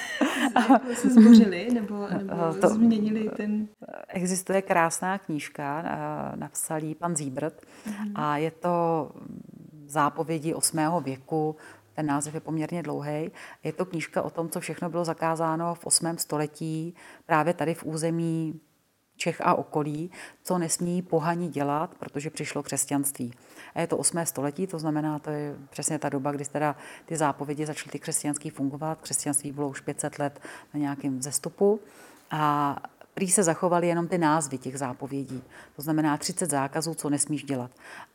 se zbořili, nebo změnili ten... Existuje krásná knížka, napsal ji pan Siebert, a je to zápovědi 8. věku. Ten název je poměrně dlouhý. Je to knížka o tom, co všechno bylo zakázáno v 8. století, právě tady v území Čech a okolí, co nesmí pohani dělat, protože přišlo křesťanství. A je to 8. století, to znamená, to je přesně ta doba, kdy teda ty zápovědi začaly ty křesťanský fungovat. Křesťanství bylo už 500 let na nějakém vzestupu a prý se zachovaly jenom ty názvy těch zápovědí. To znamená 30 zákazů, co nesmíš dělat.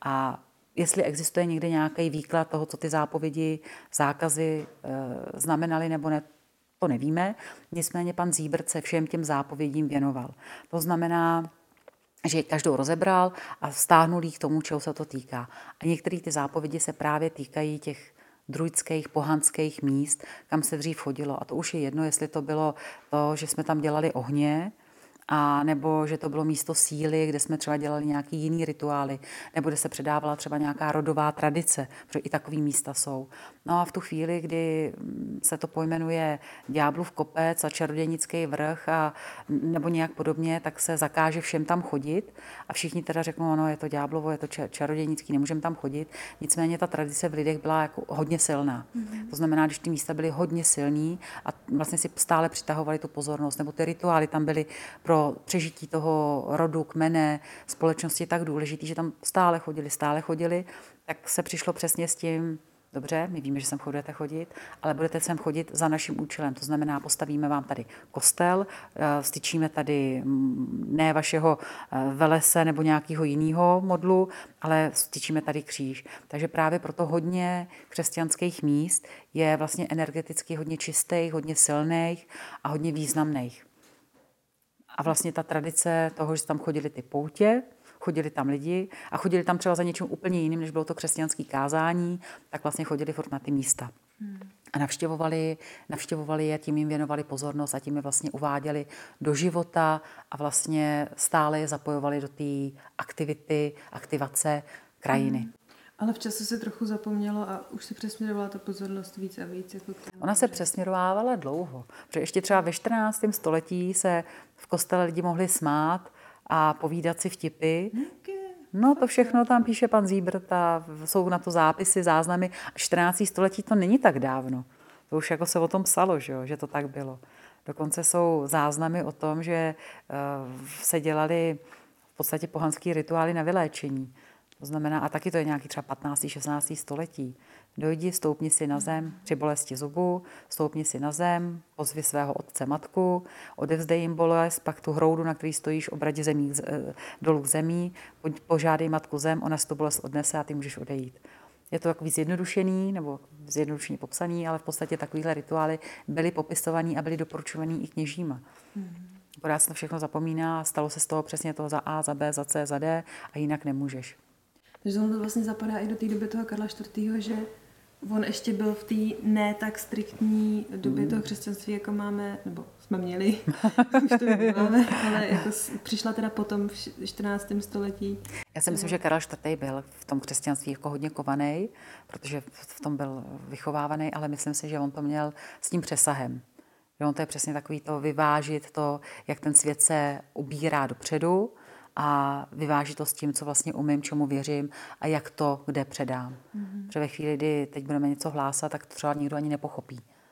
A jestli existuje někde nějaký výklad toho, co ty zápovědi, zákazy znamenaly nebo ne, to nevíme. Nicméně pan Siebert se všem těm zápovědím věnoval. To znamená, že je každou rozebral a stáhnul jí k tomu, čeho se to týká. A některé ty zápovědi se právě týkají těch druidských, pohanských míst, kam se dřív chodilo. A to už je jedno, jestli to bylo to, že jsme tam dělali ohně, a nebo že to bylo místo síly, kde jsme třeba dělali nějaký jiný rituály, nebo kde se předávala třeba nějaká rodová tradice, protože i takový místa jsou. No a v tu chvíli, kdy se to pojmenuje Ďáblův kopec a čarodějnický vrch a nebo nějak podobně, tak se zakáže všem tam chodit a všichni teda řeknou, no je to ďáblovo, je to čarodějnický, nemůžeme tam chodit. Nicméně ta tradice v lidech byla jako hodně silná. To znamená, když ty místa byly hodně silný a vlastně si stále přitahovali tu pozornost, nebo ty rituály tam byly pro přežití toho rodu, kmene, společnosti tak důležitý, že tam stále chodili, tak se přišlo přesně s tím, dobře, my víme, že sem budete chodit, ale budete sem chodit za naším účelem. To znamená, postavíme vám tady kostel, styčíme tady ne vašeho velese nebo nějakého jiného modlu, ale styčíme tady kříž. Takže právě proto hodně křesťanských míst je vlastně energeticky hodně čistých, hodně silných a hodně významných. A vlastně ta tradice toho, že tam chodili ty poutě, chodili tam lidi a chodili tam třeba za něčím úplně jiným, než bylo to křesťanské kázání, tak vlastně chodili furt na ty místa. A navštěvovali je, tím jim věnovali pozornost a tím je vlastně uváděli do života a vlastně stále je zapojovali do té aktivace krajiny. Ale v čase se trochu zapomnělo a už se přesměrovala ta pozornost víc a víc. Jako Ona se přesměrovávala dlouho, protože ještě třeba ve 14. století se v kostele lidi mohli smát a povídat si vtipy. No to všechno tam píše pan Siebert a jsou na to zápisy, záznamy. A 14. století to není tak dávno. To už jako se o tom psalo, že to tak bylo. Dokonce jsou záznamy o tom, že se dělali v podstatě pohanský rituály na vyléčení. To znamená, a taky to je nějaký třeba 15. 16. století. Dojdi, stoupni si na zem při bolesti zubu, stoupni si na zem, pozvi svého otce, matku, odevzdej jim bolest, pak tu hroudu, na který stojíš, obradě zemí dolů k zemí, požádej matku zem, ona si tu bolest odnese a ty můžeš odejít. Je to takový zjednodušený nebo zjednodušeně popsaný, ale v podstatě takovýhle rituály byly popisovaný a byly doporučovaný i kněžíma. Akorát se to všechno zapomíná a stalo se z toho přesně toho za A, za B, za C, za D a jinak nemůžeš. Takže to vlastně zapadá i do té doby toho Karla IV., že on ještě byl v té ne tak striktní době toho křesťanství, jako máme, nebo jsme měli, už to máme, ale jako přišla teda potom v 14. století. Já si myslím, že Karel IV. Byl v tom křesťanství jako hodně kovaný, protože v tom byl vychovávaný, ale myslím si, že on to měl s tím přesahem. Že on to je přesně takový to vyvážit to, jak ten svět se ubírá dopředu, a vyváží to s tím, co vlastně umím, čemu věřím a jak to kde předám. Protože ve chvíli, kdy teď budeme něco hlásat, tak to třeba nikdo ani nepochopí.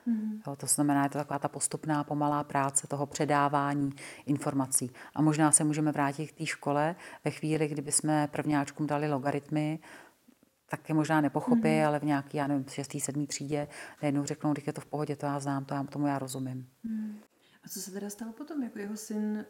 Jo, to znamená, je to taková ta postupná, pomalá práce toho předávání informací. A možná se můžeme vrátit k té škole ve chvíli, kdyby jsme prvňáčkům dali logaritmy, tak je možná nepochopí, ale v nějaký, já nevím, 6., 7. třídě najednou řeknou, když je to v pohodě, to já znám, tomu já rozumím. A co se teda stalo potom, jako jeho syn?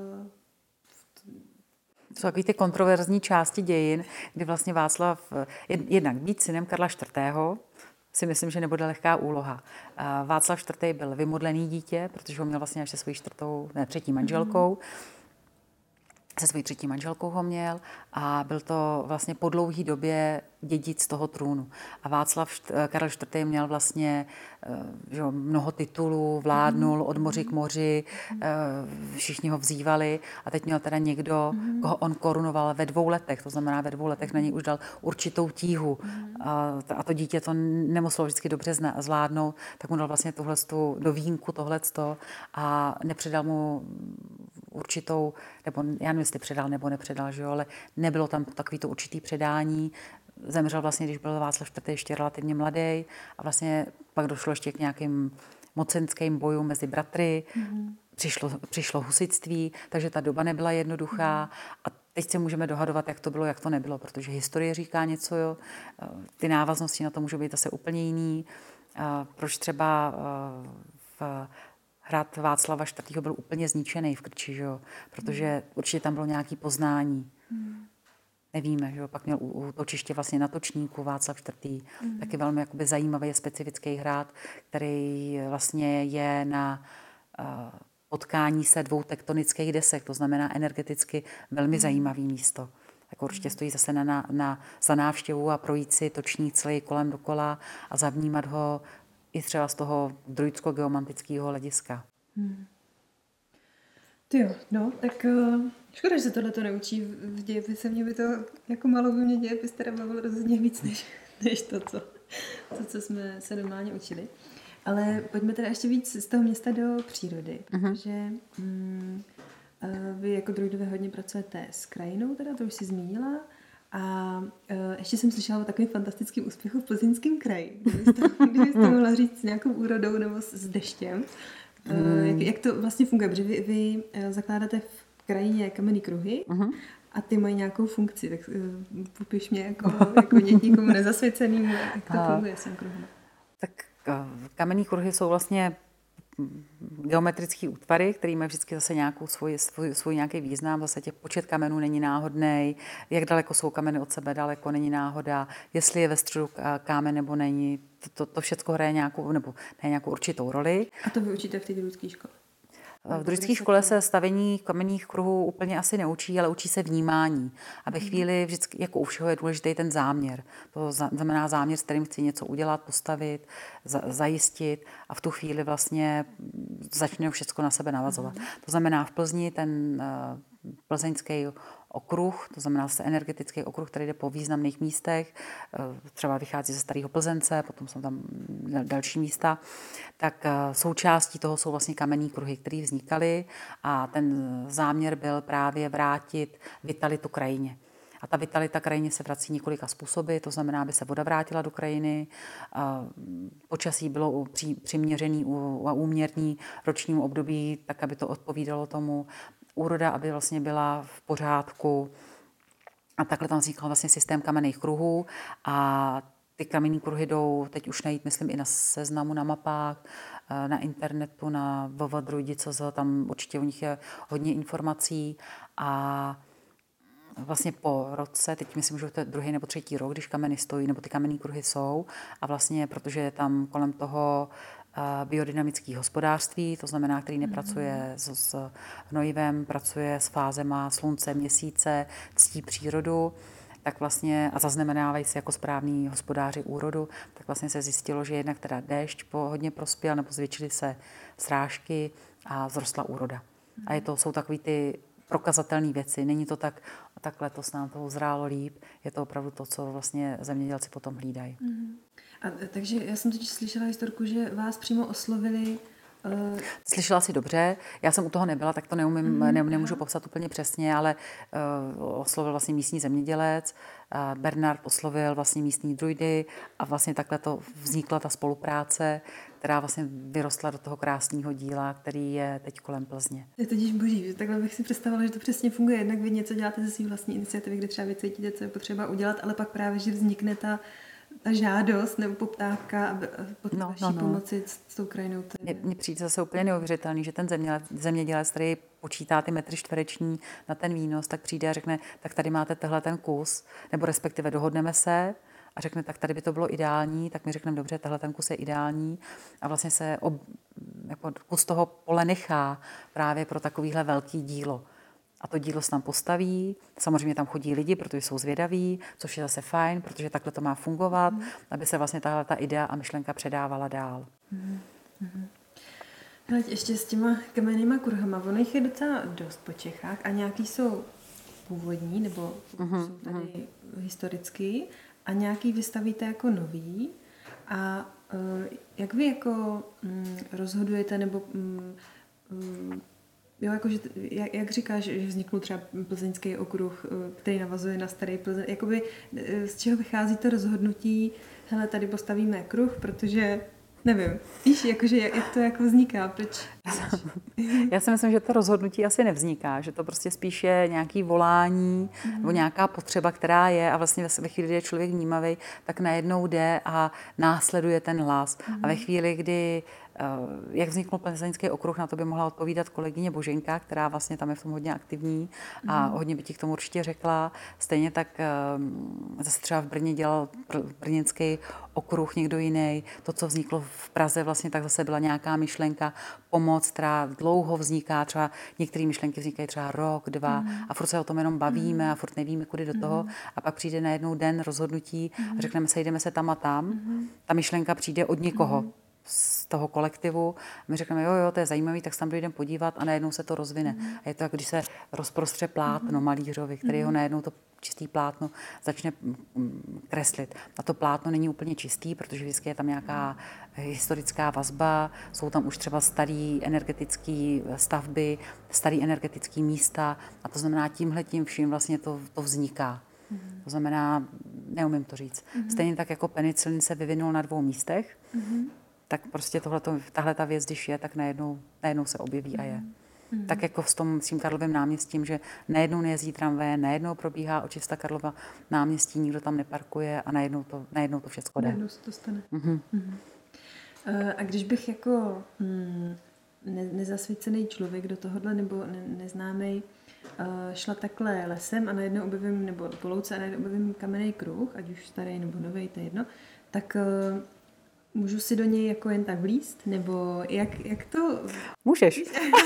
To jsou takový ty kontroverzní části dějin, kdy vlastně Václav, jednak být synem Karla IV., si myslím, že nebude lehká úloha. Václav IV. Byl vymodlený dítě, protože ho měl vlastně až se svojí třetí manželkou. Se svojí třetí manželkou ho měl a byl to vlastně po dlouhé době dědic toho trůnu. A Karel IV. Měl vlastně mnoho titulů, vládnul od moři k moři, všichni ho vzývali a teď měl teda někdo, koho on korunoval ve 2 letech, to znamená ve 2 letech na něj už dal určitou tíhu a to dítě to nemuselo vždycky dobře zvládnout, tak mu dal vlastně do vínku tohleto a nepředal mu určitou, nebo já nevím, jestli předal nebo nepředal, že jo, ale nebylo tam takový to určitý předání. Zemřel vlastně, když byl Václav IV. Ještě relativně mladý a vlastně pak došlo ještě k nějakým mocenským bojům mezi bratry, přišlo husitství, takže ta doba nebyla jednoduchá a teď se můžeme dohadovat, jak to bylo, jak to nebylo, protože historie říká něco, jo. Ty návaznosti na to můžou být zase úplně jiný. Proč třeba hrad Václava IV. Byl úplně zničený v Krči, že jo? Protože určitě tam bylo nějaké poznání. Nevíme, že jo? Pak měl útočiště vlastně na Točníku Václav IV. Taky velmi jakoby zajímavý specifický hrad, který vlastně je na potkání se 2 tektonických desek, to znamená energeticky velmi zajímavý místo. Tak určitě stojí zase za návštěvu a projít si Točník celý kolem dokola a zavnímat ho i třeba z toho druidsko-geomantického hlediska. Jo, no, tak škoda, že se tohle to neučí v dějepise. Mě by to jako malo by mě dějepis teda bavil rozhodně víc, než to, co jsme se normálně učili. Ale pojďme teda ještě víc z toho města do přírody, protože vy jako druidové hodně pracujete s krajinou, teda to už jsi zmínila. A ještě jsem slyšela o takovém fantastickém úspěchu v Plzeňském kraji. Kdybyste mohla říct s nějakou úrodou nebo s deštěm. Jak to vlastně funguje? Protože vy zakládáte v krajině kamenný kruhy a ty mají nějakou funkci. Tak popiš mě jako někomu nezasvěceným, jak to funguje s tím kruhem. Tak kamenný kruhy jsou vlastně geometrické útvary, který mají vždycky zase nějakou svůj nějaký význam. Zase těch počet kamenů není náhodný, jak daleko jsou kameny od sebe, daleko není náhoda, jestli je ve středu kámen nebo není. To všechno hraje nějakou určitou roli. A to vy učíte v té druidské škole? V druidské škole se stavení kamenných kruhů úplně asi neučí, ale učí se vnímání. A ve chvíli vždycky, jako u všeho, je důležitý ten záměr. To znamená záměr, s kterým chci něco udělat, postavit, zajistit a v tu chvíli vlastně začne všechno na sebe navazovat. To znamená v Plzni ten plzeňský okruh, to znamená zase energetický okruh, který jde po významných místech, třeba vychází ze Starého Plzence, potom jsou tam další místa, tak součástí toho jsou vlastně kamenné kruhy, které vznikaly a ten záměr byl právě vrátit vitalitu krajině. A ta vitalita krajině se vrací několika způsoby, to znamená, aby se voda vrátila do krajiny, počasí bylo přiměřený a úměrný ročnímu období, tak aby to odpovídalo tomu, úroda, aby vlastně byla v pořádku. A takhle tam vznikl vlastně systém kamenných kruhů a ty kamenné kruhy jdou teď už najít, myslím, i na seznamu, na mapách, na internetu, na www.druidi.cz, tam určitě o nich je hodně informací a vlastně po roce, teď myslím, že to je 2. nebo 3. rok, když kameny stojí, nebo ty kamenné kruhy jsou a vlastně, protože je tam kolem toho biodynamické hospodářství, to znamená, který nepracuje s hnojivem, pracuje s fázema slunce, měsíce, ctí přírodu, tak vlastně a zaznamenávají se jako správní hospodáři úrodu, tak vlastně se zjistilo, že jednak teda déšť hodně prospěl, nebo zvětšily se srážky a vzrostla úroda. A jsou takový ty prokazatelné věci. Není to tak letos nám toho zrálo líp, je to opravdu to, co vlastně zemědělci potom hlídají. A takže já jsem totiž slyšela historku, že vás přímo oslovili Slyšela jsi dobře, já jsem u toho nebyla, tak to nemůžu popsat úplně přesně, ale oslovil vlastně místní zemědělec, Bernard oslovil vlastně místní druidy a vlastně takhle to vznikla ta spolupráce, která vlastně vyrostla do toho krásného díla, který je teď kolem Plzně. Je totiž boží, že takhle bych si představila, že to přesně funguje. Jednak vy něco děláte ze svý vlastní iniciativy, kde třeba vycítíte, co je potřeba udělat, ale pak právě, že vznikne ta žádost nebo poptávka a vaší pomoci s tou krajinou. Mně přijde zase úplně neuvěřitelný, že ten zemědělec, který počítá ty metry čtvereční na ten výnos, tak přijde a řekne, tak tady máte tenhle ten kus, nebo respektive dohodneme se a řekne, tak tady by to bylo ideální, tak my řekneme, dobře, tenhle ten kus je ideální a vlastně se jako kus toho pole nechá právě pro takovýhle velký dílo. A to dílo se tam postaví, samozřejmě tam chodí lidi, protože jsou zvědaví, což je zase fajn, protože takhle to má fungovat, aby se vlastně tahle ta idea a myšlenka předávala dál. Hele, ještě s těma kamennýma kruhama, ono jich je docela dost po Čechách a nějaký jsou původní, nebo jsou tady historický a nějaký vystavíte jako nový a jak vy jako rozhodujete nebo jo, jakože, jak říkáš, že vzniknul třeba plzeňský okruh, který navazuje na starý Plzeň, jakoby z čeho vychází to rozhodnutí, hele, tady postavíme kruh, protože nevím, víš, jakože jak to jako vzniká, proč? Já si myslím, že to rozhodnutí asi nevzniká, že to prostě spíš je nějaký volání nebo nějaká potřeba, která je a vlastně ve chvíli, kdy je člověk vnímavý, tak najednou jde a následuje ten hlas. A ve chvíli, kdy jak vznikl plzeňský okruh, na to by mohla odpovídat kolegyně Boženka, která vlastně tam je v tom hodně aktivní a hodně by ti k tomu určitě řekla. Stejně tak zase třeba v Brně dělal brněnský okruh někdo jiný. To, co vzniklo v Praze, vlastně tak zase byla nějaká myšlenka, pomoc, která dlouho vzniká, třeba některé myšlenky vznikají třeba rok, 2 a furt se o tom jenom bavíme a furt nevíme, kudy do toho a pak přijde najednou den rozhodnutí a řekneme, sejdeme se tam a tam. Ta myšlenka přijde od někoho z toho kolektivu. My řekneme, jo, to je zajímavý, tak se tam dojdeme podívat a najednou se to rozvine. A je to, jako když se rozprostře plátno malířovi, který ho najednou to čistý plátno začne kreslit. A to plátno není úplně čistý, protože vždycky je tam nějaká historická vazba, jsou tam už třeba staré energetické stavby, staré energetické místa a to znamená tímhletím vším vlastně to vzniká. To znamená, neumím to říct. Stejně tak jako penicilin se vyvinul na 2 místech, tak prostě tahle ta věc, když je, tak najednou se objeví a je. Tak jako s tím Karlovým náměstím, že najednou nejezdí tramvaje, najednou probíhá očista Karlova náměstí, nikdo tam neparkuje a najednou to všechno jde. Najednou se to stane. A když bych jako nezasvěcený člověk do tohohle nebo neznámej šla takhle lesem a najednou objevím, nebo po louce a najednou objevím kamenný kruh, ať už starý nebo nový, to je jedno, tak můžu si do něj jako jen tak vlízt? Nebo jak to... Můžeš.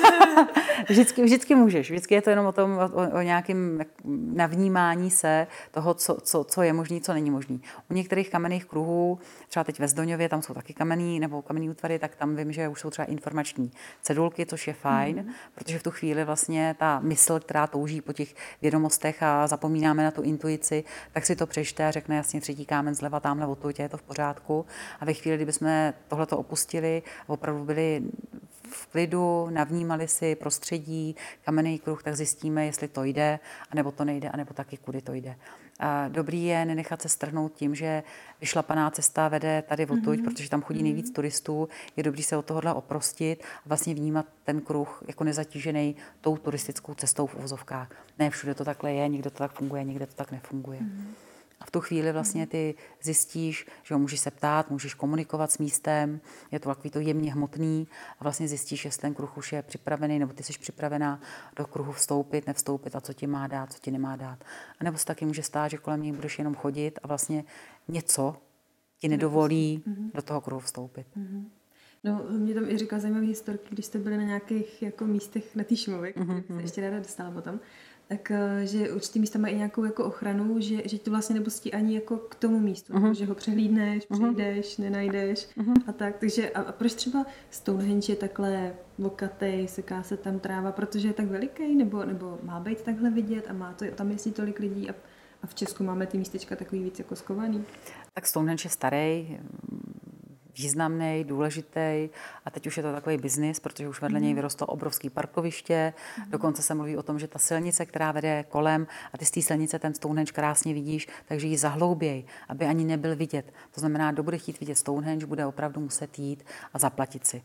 vždycky můžeš. Vždycky je to jenom o nějakém navnímání se toho, co je možný, co není možný. U některých kamenných kruhů, třeba teď ve Zdoňově, tam jsou taky kamenný útvary, tak tam vím, že už jsou třeba informační cedulky, což je fajn, protože v tu chvíli vlastně ta mysl, která touží po těch vědomostech a zapomínáme na tu intuici, tak si to přečte a řekne jasně 3. kámen zleva, tamhle odtud je to v pořádku. A ve chvíli, kdyby jsme tohleto opustili, opravdu byli v klidu, navnímali si prostředí, kamenný kruh, tak zjistíme, jestli to jde, anebo to nejde, anebo taky kudy to jde. A dobrý je nenechat se strhnout tím, že vyšlapaná cesta vede tady odtud, protože tam chodí nejvíc turistů. Je dobrý se od tohohle oprostit a vlastně vnímat ten kruh jako nezatížený tou turistickou cestou v uvozovkách. Ne všude to takhle je, někde to tak funguje, někde to tak nefunguje. A v tu chvíli vlastně ty zjistíš, že ho můžeš se ptát, můžeš komunikovat s místem, je to takový to jemně hmotný a vlastně zjistíš, jestli ten kruh už je připravený, nebo ty jsi připravená do kruhu vstoupit, nevstoupit a co ti má dát, co ti nemá dát. A nebo se taky může stát, že kolem něj budeš jenom chodit a vlastně něco ti nedovolí do toho kruhu vstoupit. No, mě tam i říkala zajímavý historky, když jste byli na nějakých jako místech na té Šumově, které se ještě ráda dostala potom, tak že určitý místa mají nějakou jako ochranu, že ti vlastně nepustí ani jako k tomu místu, že ho přehlídneš, přijdeš, nenajdeš a tak. Takže a proč třeba Stonehenge je takhle vokatej, seká se tam tráva, protože je tak veliký, nebo má být takhle vidět a tam jezdí tolik lidí a v Česku máme ty místečka takový víc jako skovaný? Tak Stonehenge je starý, významný, důležitý a teď už je to takový biznis, protože už vedle něj vyrostlo obrovský parkoviště. Dokonce se mluví o tom, že ta silnice, která vede kolem a ty z té silnice ten Stonehenge krásně vidíš, takže ji zahlouběj, aby ani nebyl vidět. To znamená, kdo bude chtít vidět Stonehenge, bude opravdu muset jít a zaplatit si.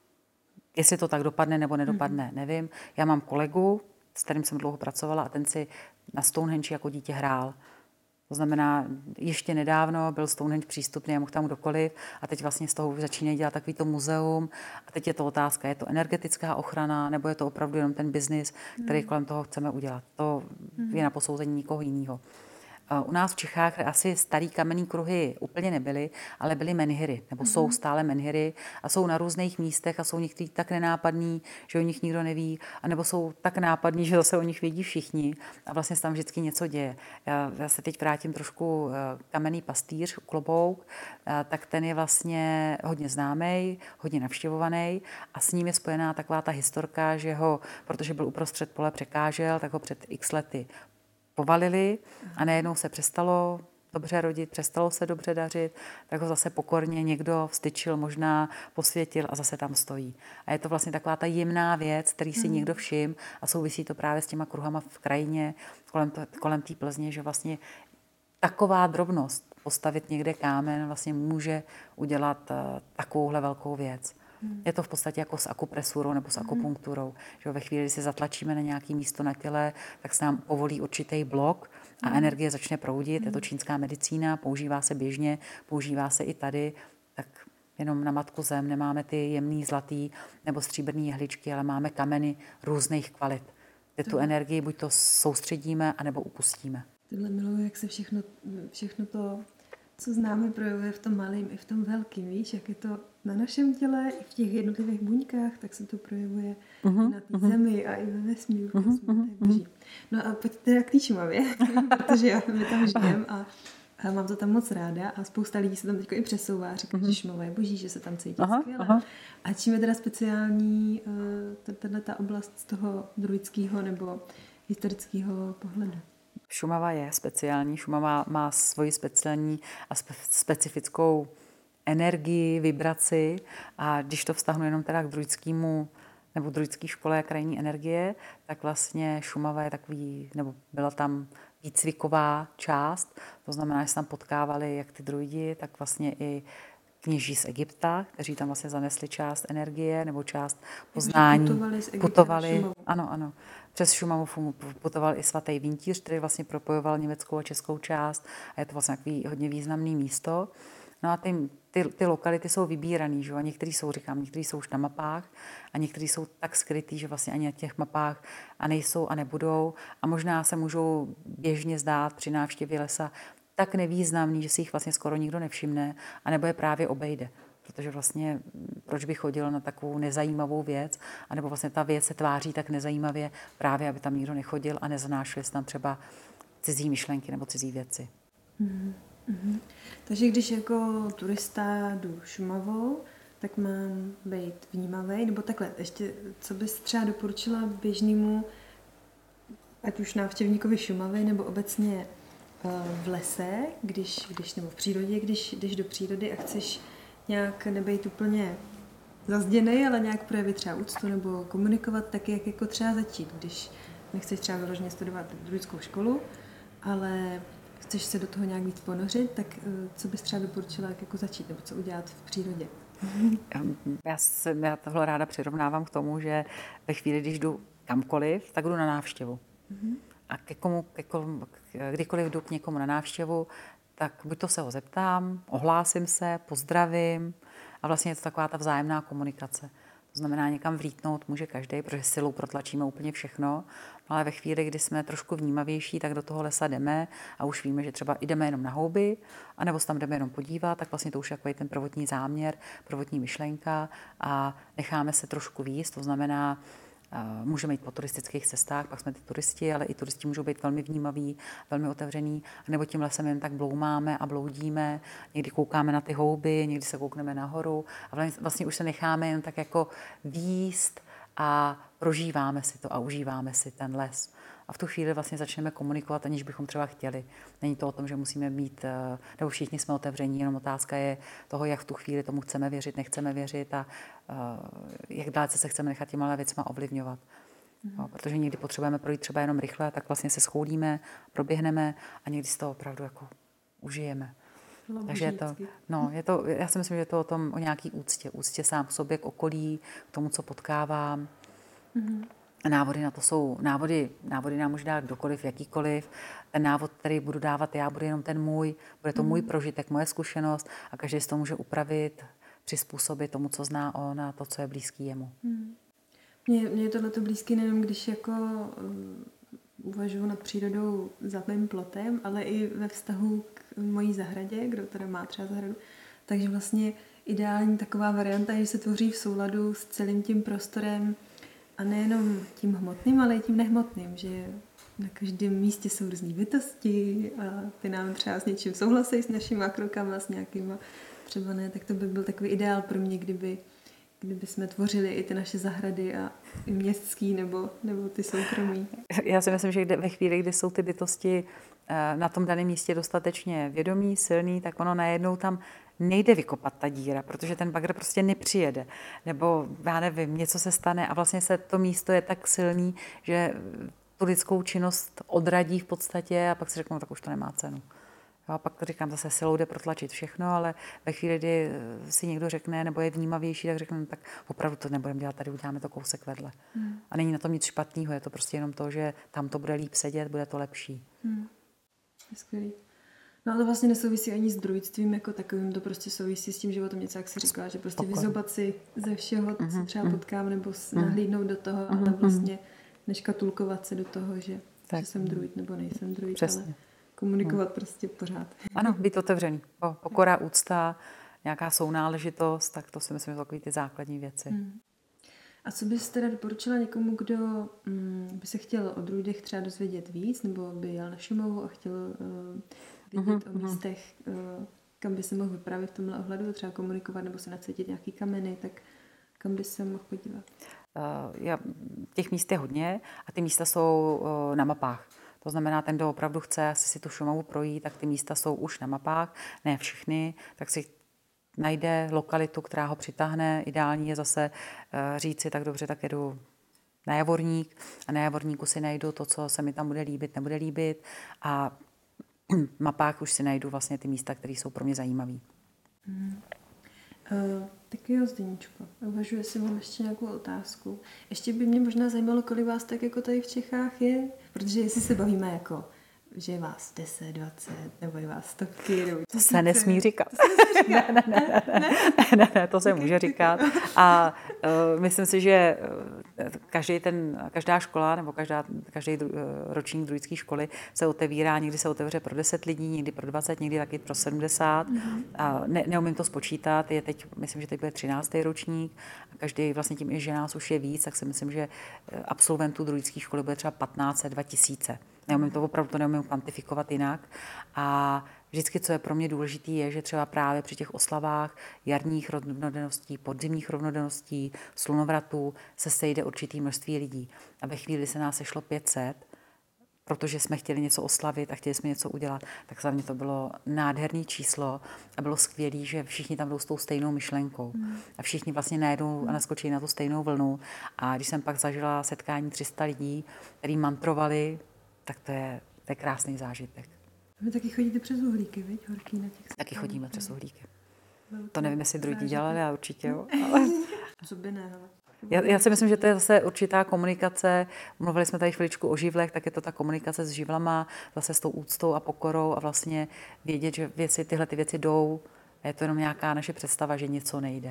Jestli to tak dopadne nebo nedopadne, nevím. Já mám kolegu, s kterým jsem dlouho pracovala a ten si na Stonehenge jako dítě hrál. To znamená, ještě nedávno byl Stonehenge přístupný a mohl tam kdokoliv a teď vlastně z toho už začínají dělat takovýto muzeum a teď je to otázka, je to energetická ochrana nebo je to opravdu jenom ten biznis, který kolem toho chceme udělat. To je na posouzení nikoho jiného. U nás v Čechách asi starý kamenný kruhy úplně nebyly, ale byly menhiry, nebo jsou stále menhiry a jsou na různých místech a jsou některý tak nenápadný, že o nich nikdo neví, anebo jsou tak nápadní, že zase o nich vědí všichni a vlastně se tam vždycky něco děje. Já se teď vrátím trošku kamenný pastýř, klobouk, tak ten je vlastně hodně známý, hodně navštěvovaný a s ním je spojená taková ta historka, že ho, protože byl uprostřed pole překážel, tak ho před x lety povalili a najednou se přestalo dobře rodit, přestalo se dobře dařit, tak ho zase pokorně někdo vstyčil, možná posvětil a zase tam stojí. A je to vlastně taková ta jemná věc, který si někdo všim a souvisí to právě s těma kruhama v krajině kolem té Plzně, že vlastně taková drobnost, postavit někde kámen, vlastně může udělat takovouhle velkou věc. Je to v podstatě jako s akupresurou nebo s akupunkturou. Že ve chvíli, kdy si zatlačíme na nějaké místo na těle, tak se nám povolí určitý blok a energie začne proudit. Je to čínská medicína, používá se běžně, používá se i tady. Tak jenom na matku zem nemáme ty jemný zlatý nebo stříbrný jehličky, ale máme kameny různých kvalit. Kde tu energii buď to soustředíme, anebo upustíme. Tohle miluji, jak se všechno to, co známe, projevuje v tom malém i v tom velkým. Víš, jak je to na našem těle, i v těch jednotlivých buňkách, tak se to projevuje na té zemi a i ve vesmíru. No a pojď teda k té Šumavě, protože my tam žijeme a mám to tam moc ráda a spousta lidí se tam teď i přesouvá, říká, že Šumava je boží, že se tam cítí skvěle. A čím je teda speciální tato oblast z toho druidského nebo historického pohledu? Šumava je speciální. Šumava má svoji speciální a specifickou energii, vibraci a když to vztahnu jenom teda k druidskému nebo druidské škole krajní energie, tak vlastně Šumava je takový, nebo byla tam výcviková část, to znamená, že se tam potkávali jak ty druidi, tak vlastně i kněží z Egypta, kteří tam vlastně zanesli část energie nebo část poznání. Putovali. Ano. Přes Šumavu putoval i svatý Vintíř, který vlastně propojoval německou a českou část a je to vlastně takový hodně významný místo. No a ty lokality jsou vybíraný, že? A některý jsou už na mapách a některý jsou tak skrytý, že vlastně ani na těch mapách a nejsou a nebudou a možná se můžou běžně zdát při návštěvě lesa tak nevýznamný, že si jich vlastně skoro nikdo nevšimne, anebo je právě obejde. Protože vlastně, proč by chodil na takovou nezajímavou věc, anebo vlastně ta věc se tváří tak nezajímavě, právě aby tam nikdo nechodil a nezanášeli se tam třeba cizí myšlenky nebo cizí věci. Takže když jako turista jdu Šumavou, tak mám být vnímavý, nebo takhle, ještě co bys třeba doporučila běžnému, ať už návštěvníkovi Šumavy, nebo obecně v lese, nebo v přírodě, když jdeš do přírody a chceš nějak nebejt úplně zazděnej, ale nějak projevit třeba úctu nebo komunikovat, tak jak jako třeba začít, když nechceš třeba vyloženě studovat druidskou školu, ale chceš se do toho nějak víc ponořit, tak co bys třeba doporučila, jak jako začít, nebo co udělat v přírodě? Já tohle ráda přirovnávám k tomu, že ve chvíli, když jdu kamkoliv, tak jdu na návštěvu. A kdykoliv jdu k někomu na návštěvu, tak buď to se ho zeptám, ohlásím se, pozdravím a vlastně je to taková ta vzájemná komunikace. To znamená, někam vlítnout může každý, protože silou protlačíme úplně všechno, ale ve chvíli, kdy jsme trošku vnímavější, tak do toho lesa jdeme a už víme, že třeba jdeme jenom na houby, anebo se tam jdeme jenom podívat, tak vlastně to už je takový ten prvotní záměr, prvotní myšlenka a necháme se trošku víc, to znamená, můžeme jít po turistických cestách, pak jsme ty turisti, ale i turisti můžou být velmi vnímaví, velmi otevření, nebo tím lesem jen tak bloumáme a bloudíme, někdy koukáme na ty houby, někdy se koukneme nahoru a vlastně už se necháme jen tak jako výst a prožíváme si to a užíváme si ten les. A v tu chvíli vlastně začneme komunikovat, aniž bychom třeba chtěli. Není to o tom, že musíme být, nebo všichni jsme otevření, jenom otázka je toho, jak v tu chvíli tomu chceme věřit, nechceme věřit a jak dalece se chceme nechat těma věcma ovlivňovat. No, protože někdy potřebujeme projít třeba jenom rychle, tak vlastně se schoulíme, proběhneme a někdy si to opravdu jako užijeme. Takže já si myslím, že je to o nějaký úctě sám k sobě, k okolí, k tomu, co potkávám. Návody na to jsou, návody nám může dát kdokoliv, jakýkoliv. Ten návod, který budu dávat já, bude jenom ten můj, bude to můj prožitek, moje zkušenost a každý si to může upravit, přizpůsobit tomu, co zná on a to, co je blízký jemu. Mně je tohleto blízký nejenom, když jako uvažuji nad přírodou za mým plotem, ale i ve vztahu k mojí zahradě, kdo teda má třeba zahradu. Takže vlastně ideální taková varianta je, že se tvoří v souladu s celým tím prostorem a nejenom tím hmotným, ale i tím nehmotným, že na každém místě jsou různý bytosti a ty nám třeba s něčím souhlasí, s našimi krokama, s nějakýma třeba ne, tak to by byl takový ideál pro mě, kdyby jsme tvořili i ty naše zahrady a i městský nebo ty soukromí. Já si myslím, že ve chvíli, kdy jsou ty bytosti na tom daném místě dostatečně vědomí, silný, tak ono najednou tam nejde vykopat ta díra, protože ten bagr prostě nepřijede. Nebo já nevím, něco se stane a vlastně se to místo je tak silný, že tu lidskou činnost odradí v podstatě a pak si řeknou, tak už to nemá cenu. Jo, a pak to říkám, zase silou jde protlačit všechno, ale ve chvíli, kdy si někdo řekne, nebo je vnímavější, tak řekne, no, tak opravdu to nebudeme dělat, tady uděláme to kousek vedle. A není na tom nic špatného, je to prostě jenom to, že tam to bude líp sedět, bude to lepší. Skvělý. No ale vlastně nesouvisí ani s druidstvím jako takovým, to prostě souvisí s tím životem, něco, jak si říkala, že prostě vyzobat si ze všeho, co třeba potkám, nebo nahlídnout do toho, ale vlastně neškatulkovat se do toho, že jsem druid nebo nejsem druid, ale komunikovat prostě pořád. Ano, být otevřený. Pokora, úcta, nějaká sounáležitost, tak to si myslím, že jsou takové ty základní věci. A co bys teda doporučila někomu, kdo by se chtěl o druidech třeba dozvědět víc, nebo by jel na Šumavu a chtěl vědět o místech, kam by se mohl vypravit v tomhle ohledu, třeba komunikovat nebo se nacítit nějaký kameny, tak kam by se mohl podívat? Těch míst je hodně a ty místa jsou na mapách. To znamená, ten, kdo opravdu chce si tu Šumavu projít, tak ty místa jsou už na mapách, ne všechny, tak si najde lokalitu, která ho přitáhne. Ideální je zase říci, tak dobře, tak jedu na Javorník a na Javorníku si najdu to, co se mi tam bude líbit, nebude líbit a v mapách už si najdu vlastně ty místa, které jsou pro mě zajímavé. Tak jo, Zdeníčko. Uvažuji, jestli mám ještě nějakou otázku. Ještě by mě možná zajímalo, kolik vás tak jako tady v Čechách je, protože jestli se bavíme jako, že je vás 10, 20, nebo je vás 100, nebo to se nesmí říkat. Ne, to se může říkat. A myslím si, že každá škola nebo každý ročník druidské školy se otevírá, někdy se otevře pro 10 lidí, někdy pro 20, někdy taky pro 70. A neumím to spočítat, myslím, že teď bude 13. ročník a každý vlastně tím, že nás už je víc, tak si myslím, že absolventů druidské školy bude třeba 15, 2000. Neumím kvantifikovat jinak. A vždycky, co je pro mě důležité, je, že třeba právě při těch oslavách jarních rovnodenností, podzimních rovnodenností, slunovratů se sejde určitý množství lidí. A ve chvíli se nás sešlo 500, protože jsme chtěli něco oslavit a chtěli jsme něco udělat, tak za mě to bylo nádherné číslo a bylo skvělé, že všichni tam jdou s tou stejnou myšlenkou. A všichni vlastně najednou a naskočí na tu stejnou vlnu. A když jsem pak zažila setkání 300 lidí, kteří mantrovali, tak to je krásný zážitek. Vy taky chodíte přes uhlíky, viď? Horký na těch. Taky chodíme přes uhlíky. To nevím, jestli druidi dělali, ale určitě jo. Co by ne, hele. Já si myslím, že to je zase určitá komunikace. Mluvili jsme tady chviličku o živlech, tak je to ta komunikace s živlama, zase s tou úctou a pokorou a vlastně vědět, že tyhle ty věci jdou. A je to jenom nějaká naše představa, že něco nejde.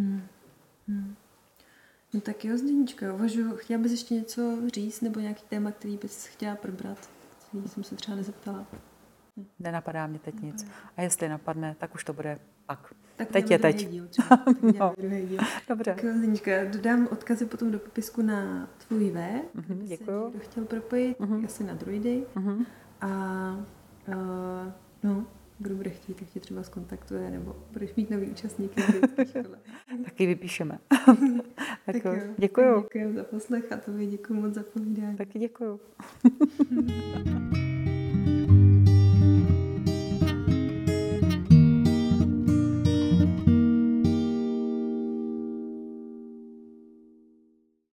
No tak jo, Zdeníčko, chtěla bys ještě něco říct nebo nějaký téma, který bys chtěla probrat, který jsem se třeba nezeptala? Nenapadá mě teď nic. A jestli napadne, tak už to bude pak. Tak teď je teď. Díl, třeba. No. Dobře. Tak Zdeníčka, dodám odkazy potom do popisku na tvůj web. Děkuju. Kdo chtěl propojit, asi na druidy. A kdo bude chtít, tak tě třeba zkontaktuje, nebo budeš mít nový účastníky na dětské škole. Taky vypíšeme. Tak jo, děkuju. Děkuji za poslech a tobě děkuji moc za povídání. Taky děkuju.